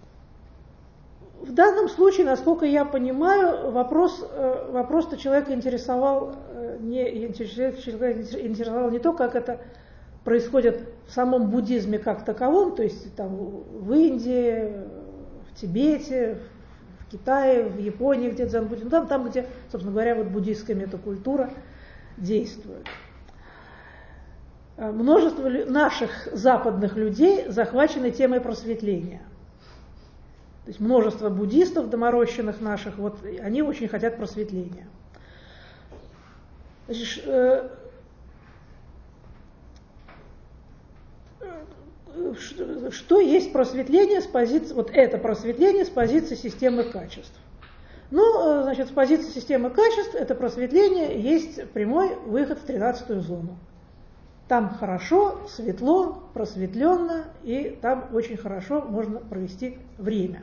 данном случае, насколько я понимаю, вопрос-то человека интересовал не то, как это происходит в самом буддизме как таковом, то есть там в Индии, в Тибете, в Китае, в Японии, где дзен-буддизм, там, где, собственно говоря, буддийская метакультура действует. Множество наших западных людей захвачены темой просветления. То есть множество буддистов доморощенных наших, они очень хотят просветления. Значит, что есть просветление с позиции, это просветление с позиции системы качеств? Значит, с позиции системы качеств это просветление есть прямой выход в 13-ю зону. Там хорошо, светло, просветленно, и там очень хорошо можно провести время.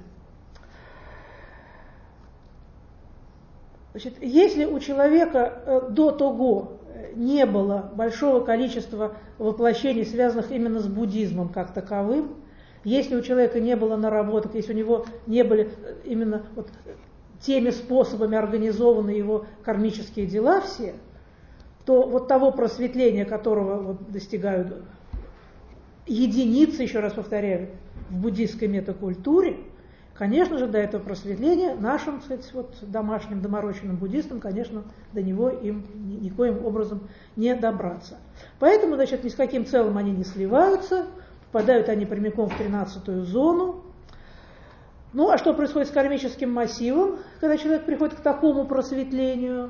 Значит, если у человека до того не было большого количества воплощений, связанных именно с буддизмом как таковым, если у человека не было наработок, если у него не были именно теми способами организованы его кармические дела все, то того просветления, которого достигают единицы, еще раз повторяю, в буддийской метакультуре, конечно же, до этого просветления нашим, так сказать, домашним, доморощенным буддистам, конечно, до него им никоим образом не добраться. Поэтому, значит, ни с каким целым они не сливаются, попадают они прямиком в 13-ю зону. А что происходит с кармическим массивом, когда человек приходит к такому просветлению?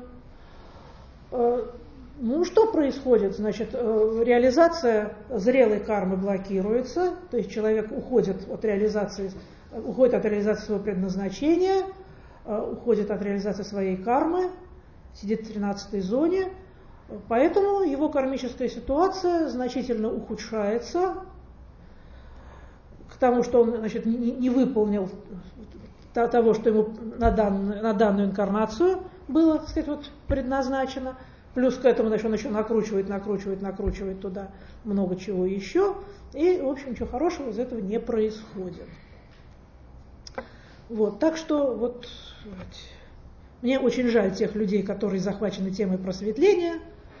Что происходит? Значит, реализация зрелой кармы блокируется, то есть человек уходит от реализации своего предназначения, уходит от реализации своей кармы, сидит в 13-й зоне, поэтому его кармическая ситуация значительно ухудшается к тому, что он, значит, не выполнил того, что ему на данную инкарнацию было, так сказать, предназначено. Плюс к этому, значит, он еще накручивает туда много чего еще. И, в общем, ничего хорошего из этого не происходит. Так что мне очень жаль тех людей, которые захвачены темой просветления.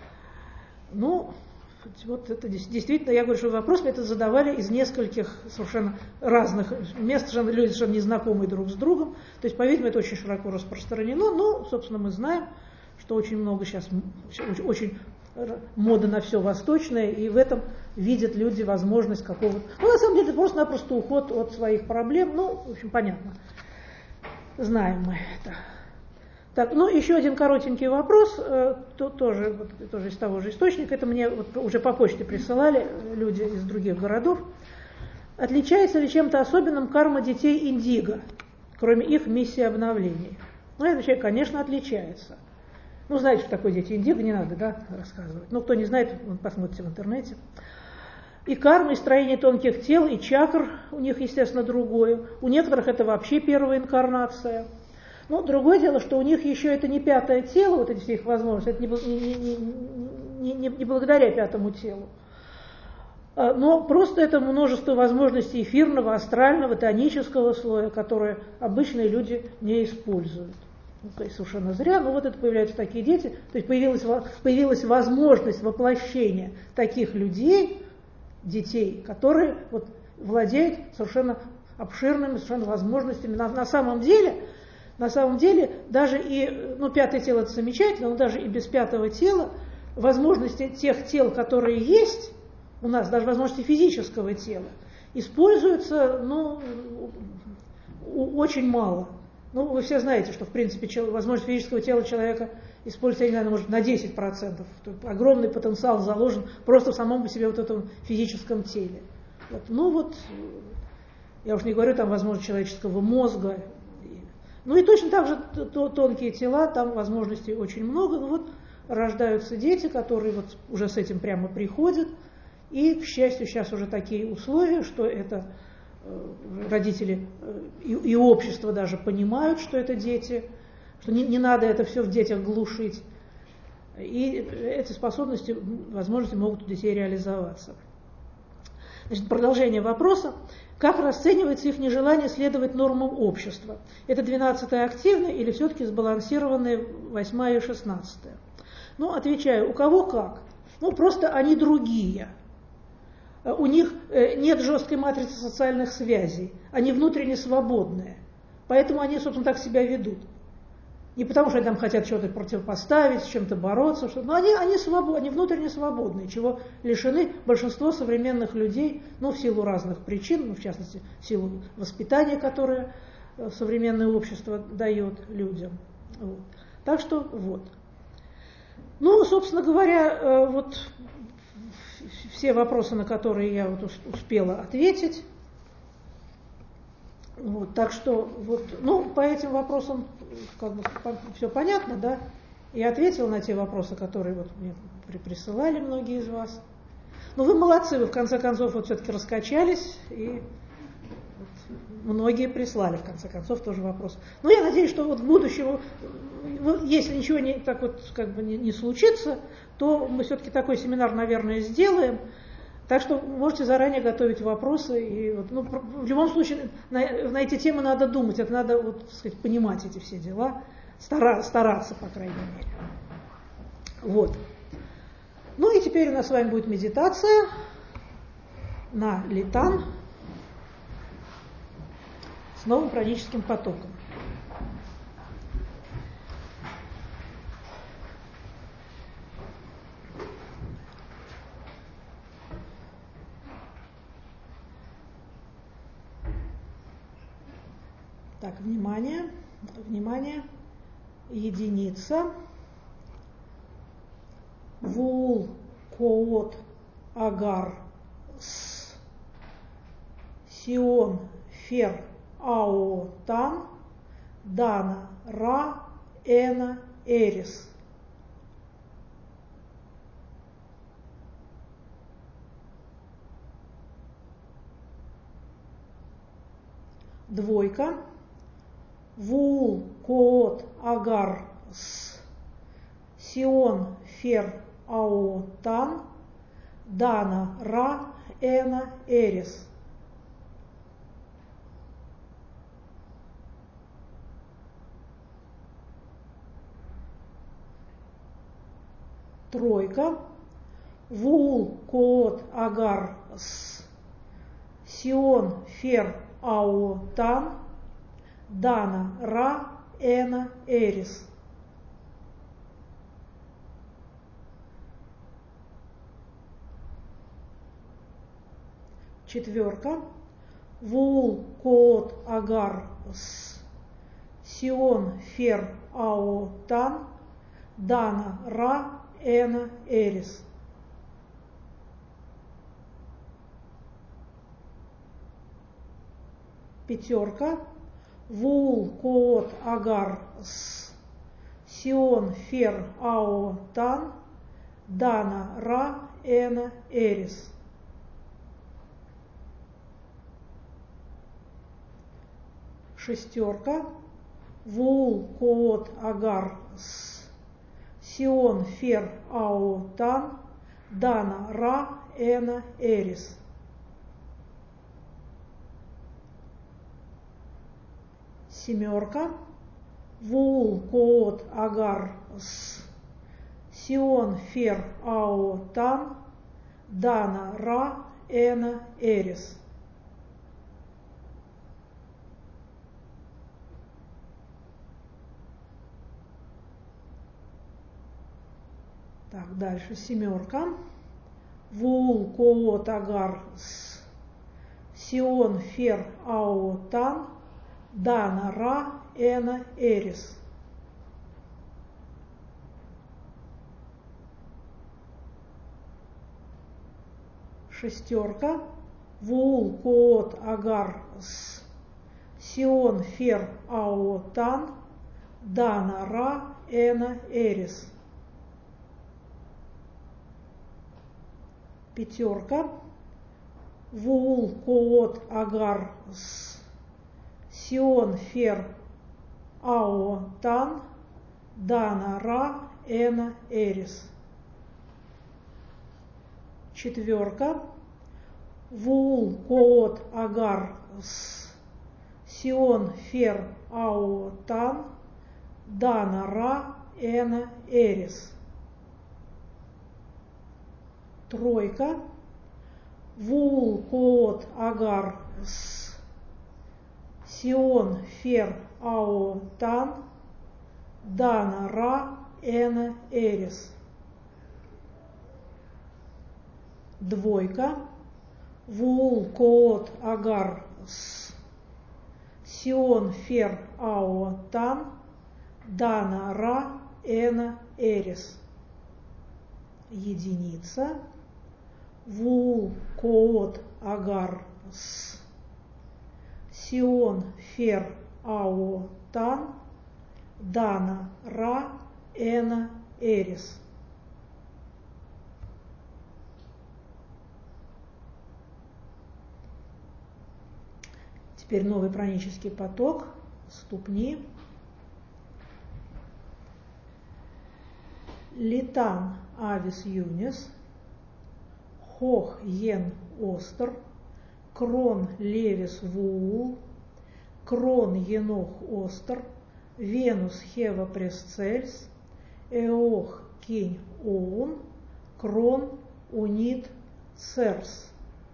Это действительно, я говорю, что вопрос мне это задавали из нескольких совершенно разных мест, люди совершенно незнакомые друг с другом. То есть, по-видимому, это очень широко распространено, но, собственно, мы знаем, что очень много сейчас, очень мода на все восточное, и в этом видят люди возможность какого-то... на самом деле, это просто-напросто уход от своих проблем. В общем, понятно. Знаем мы это. Так, еще один коротенький вопрос, тоже из того же источника, это мне уже по почте присылали люди из других городов. Отличается ли чем-то особенным карма детей индиго, кроме их миссии обновления? Я отвечаю, конечно, отличается. Знаете, что такое дети индиго, не надо, рассказывать. Кто не знает, посмотрите в интернете. И карма, и строение тонких тел, и чакр у них, естественно, другое. У некоторых это вообще первая инкарнация. Другое дело, что у них еще это не пятое тело, эти все их возможности, это не благодаря пятому телу. Но просто это множество возможностей эфирного, астрального, тонического слоя, которые обычные люди не используют. То есть совершенно зря, это появляются такие дети, то есть появилась возможность воплощения таких людей, детей, которые владеют совершенно обширными совершенно возможностями. На самом деле, даже и, пятое тело это замечательно, но даже и без пятого тела возможности тех тел, которые есть у нас, даже возможности физического тела, используются, очень мало. Вы все знаете, что, в принципе, возможность физического тела человека используется, я не знаю, может, на 10%. Огромный потенциал заложен просто в самом по себе вот этом физическом теле. Я уж не говорю там возможность человеческого мозга. И точно так же тонкие тела, там возможностей очень много. Рождаются дети, которые уже с этим прямо приходят. И, к счастью, сейчас уже такие условия, что это родители и общество даже понимают, что это дети, что не надо это все в детях глушить. И эти способности, возможности могут у детей реализоваться. Значит, продолжение вопроса. Как расценивается их нежелание следовать нормам общества? Это 12-е активное или все-таки сбалансированные 8-е и 16-е? Отвечаю, у кого как. Просто они другие. У них нет жесткой матрицы социальных связей, они внутренне свободные, поэтому они, собственно, так себя ведут. Не потому, что они там хотят что-то противопоставить, с чем-то бороться, но они внутренне свободные, чего лишены большинство современных людей, в силу разных причин, в частности, в силу воспитания, которое современное общество дает людям. Так что собственно говоря, все вопросы, на которые я успела ответить. Так что по этим вопросам все понятно, да? Я ответила на те вопросы, которые мне присылали многие из вас. Вы молодцы, вы в конце концов все-таки раскачались, и многие прислали в конце концов тоже вопрос. Я надеюсь, что в будущем, если ничего не случится, то мы все-таки такой семинар, наверное, сделаем. Так что можете заранее готовить вопросы. И в любом случае на эти темы надо думать, это надо понимать эти все дела, стараться, по крайней мере. И теперь у нас с вами будет медитация на литан с новым праническим потоком. Так, внимание, единица. Вул, коот, агар, с, сион, фер, ао, тан, дана, ра, эна, эрис. Двойка. Вул, коот, агар, с, сион, фер, ао, тан, дана, ра, эна, эрис. Тройка. Вул, коот, агар, с, сион, фер, ао, тан, дана, ра, эна, эрис. Четверка. Вул, коот, агар, с, сион, фер, ао, тан, дана, ра, эна, эрис. Пятерка. Вул, коот, агар, с, сион, фер, ао, тан, дана, ра, эна, эрис. Шестерка. Вул, коот, агар, с, сион, фер, ао, тан, дана, ра, эна, эрис. Семерка. Вул, коот, агар, с, сион, фер, ао, тан, дана, ра, эна, эрис. Так, дальше семерка. Вул, коот, агар, сион, фер, ао, тан, дана, ра, эна, эрис. Шестерка. Вул, коот, агар, сион, фер, ао, тан, дана, ра, эна, эрис. Пятерка. Вул, коот, агар, сион, фер, ао, тан, дана, ра, эна, эрис. Четверка. Вул, коот, агар, сион, фер, ао, тан, дана, ра, эна, эрис. Тройка. Вул, коот, агар, сион, фер, ао, тан, дана, ра, эна, эрис. Двойка. Вул, коот, агар, сион, фер, ао, тан, дана, ра, эна, эрис. Единица. Вул, коот, агар, сион, фер, ао, тан, дана, ра, эна, эрис. Теперь новый пранический поток, ступни. Литан, авис, юнис, хох, йен, остер, крон, левис, вуул, крон, енох, остер, венус, хева, пресцельс, эох, кинь, оун, крон, унит, церс.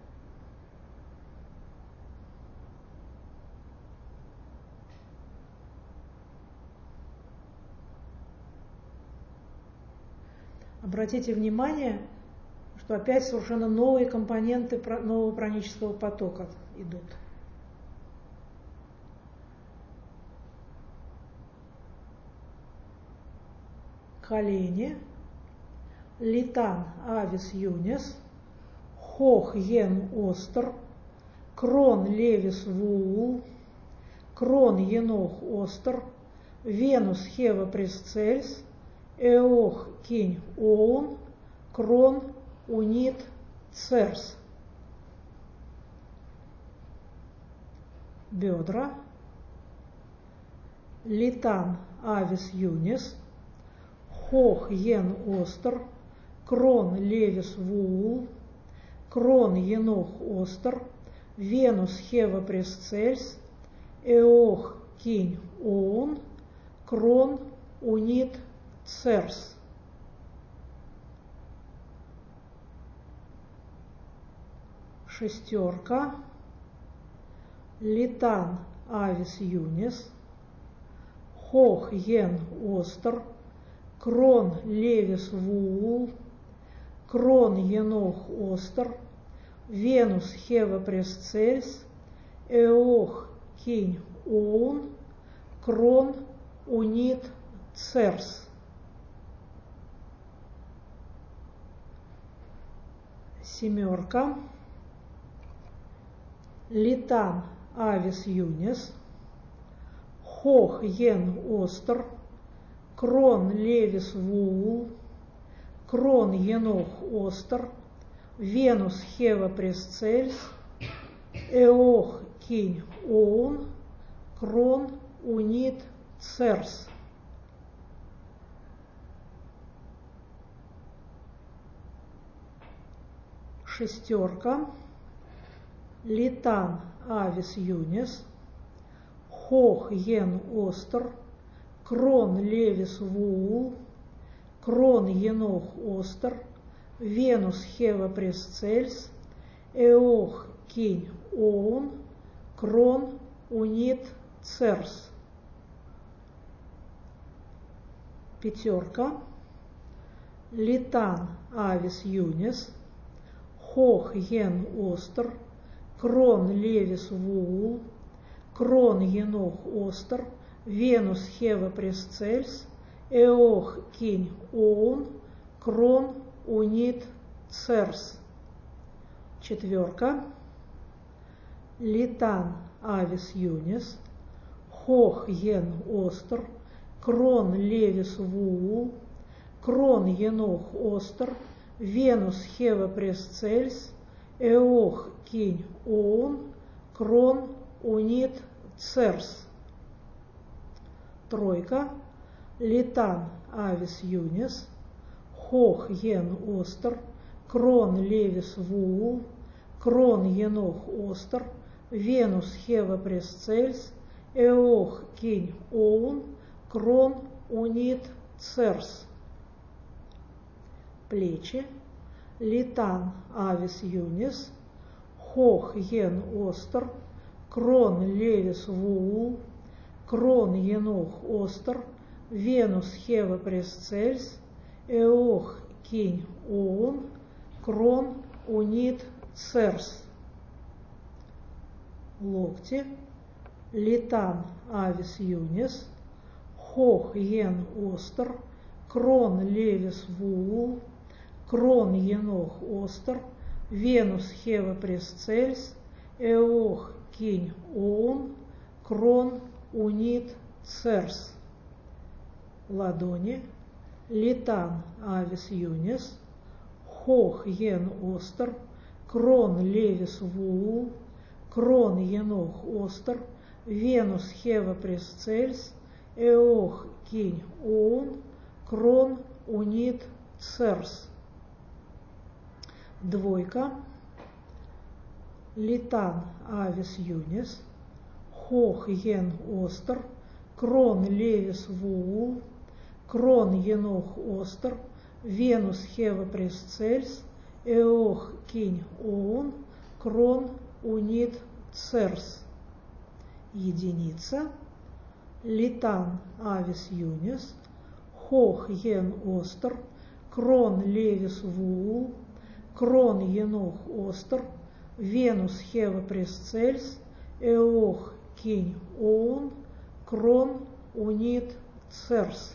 Обратите внимание, что опять совершенно новые компоненты нового пранического потока идут. Колени. Литан, авис, юнис, хох, йен, остер, крон, левис, вуул, крон, енох, остер, венус, хева, пресцельс, эох, кинь, оун, крон, унит, церс. Бедра. Литан, авис, юнис, хох, йен, остер, крон, левис, вуул, крон, енох, остер, венус, хева, пресцельс, эох, кинь, оун, крон, унит, церс. Шестерка. Литан, авис, юнис, хох, йен, остер, крон, левис, вуул, крон, енох, остер, венус, хева, пресцельс, эох, кинь, оун, крон, унит, церс. Семерка. Литан, авис, юнис, хох, йен, остер, крон, левис, вуул, крон, енох, остер, венус, хева, пресцельс, эох, кинь, оун, крон, унит, церс. Шестерка. Литан, авис, юнис, хох, йен, остер, крон, левис, вуул, крон, енох, остер, венус, хева, пресцельс, эох, кинь, оун, крон, унит, церс. Пятерка. Литан авис юнис, хох ен остер, крон левис вуул, крон енох остер, венус хева пресцельс, эох кинь оун, крон унит церс. Четверка. Литан авис юнис, хох ен остер, крон левис вуул, крон енох остер, венус хева пресцельс, эох кинь оун, крон унит церс. Тройка. Литан авис юнис, хох ен остер, крон левис вуул, крон енох остер, венус хева пресцельс, эох кинь оун, крон унит церс. Плечи. Литан авис юнис, хох ен остер, крон левис вуул, крон енох остер, венус хева пресцельс, эох кинь оун, крон унит церс. Локти. Литан авис юнис, хох ен остер, крон левис вуул, крон енох остер, венус хева пресцельс, эох кинь оун, крон унит церс. Ладони. Литан авис юнис, хох ен остер, крон левис вуул, крон енох остер, венус хева пресцельс, эох кинь оун, крон унит церс. Двойка. Литан авис юнис, хох ен остер, крон левис вуул, крон енох остер, венус хева пресцельс, эох кинь оун, крон унит церс. Единица. Литан авис юнис, хох ен остер, крон левис вуул, крон енох остер, венус хева пресцельс, эох кинь оун, крон унит церс.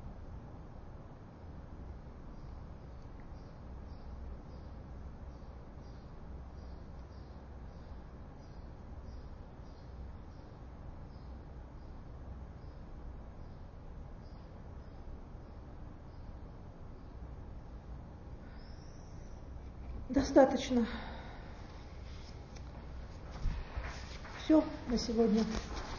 Достаточно. Все на сегодня.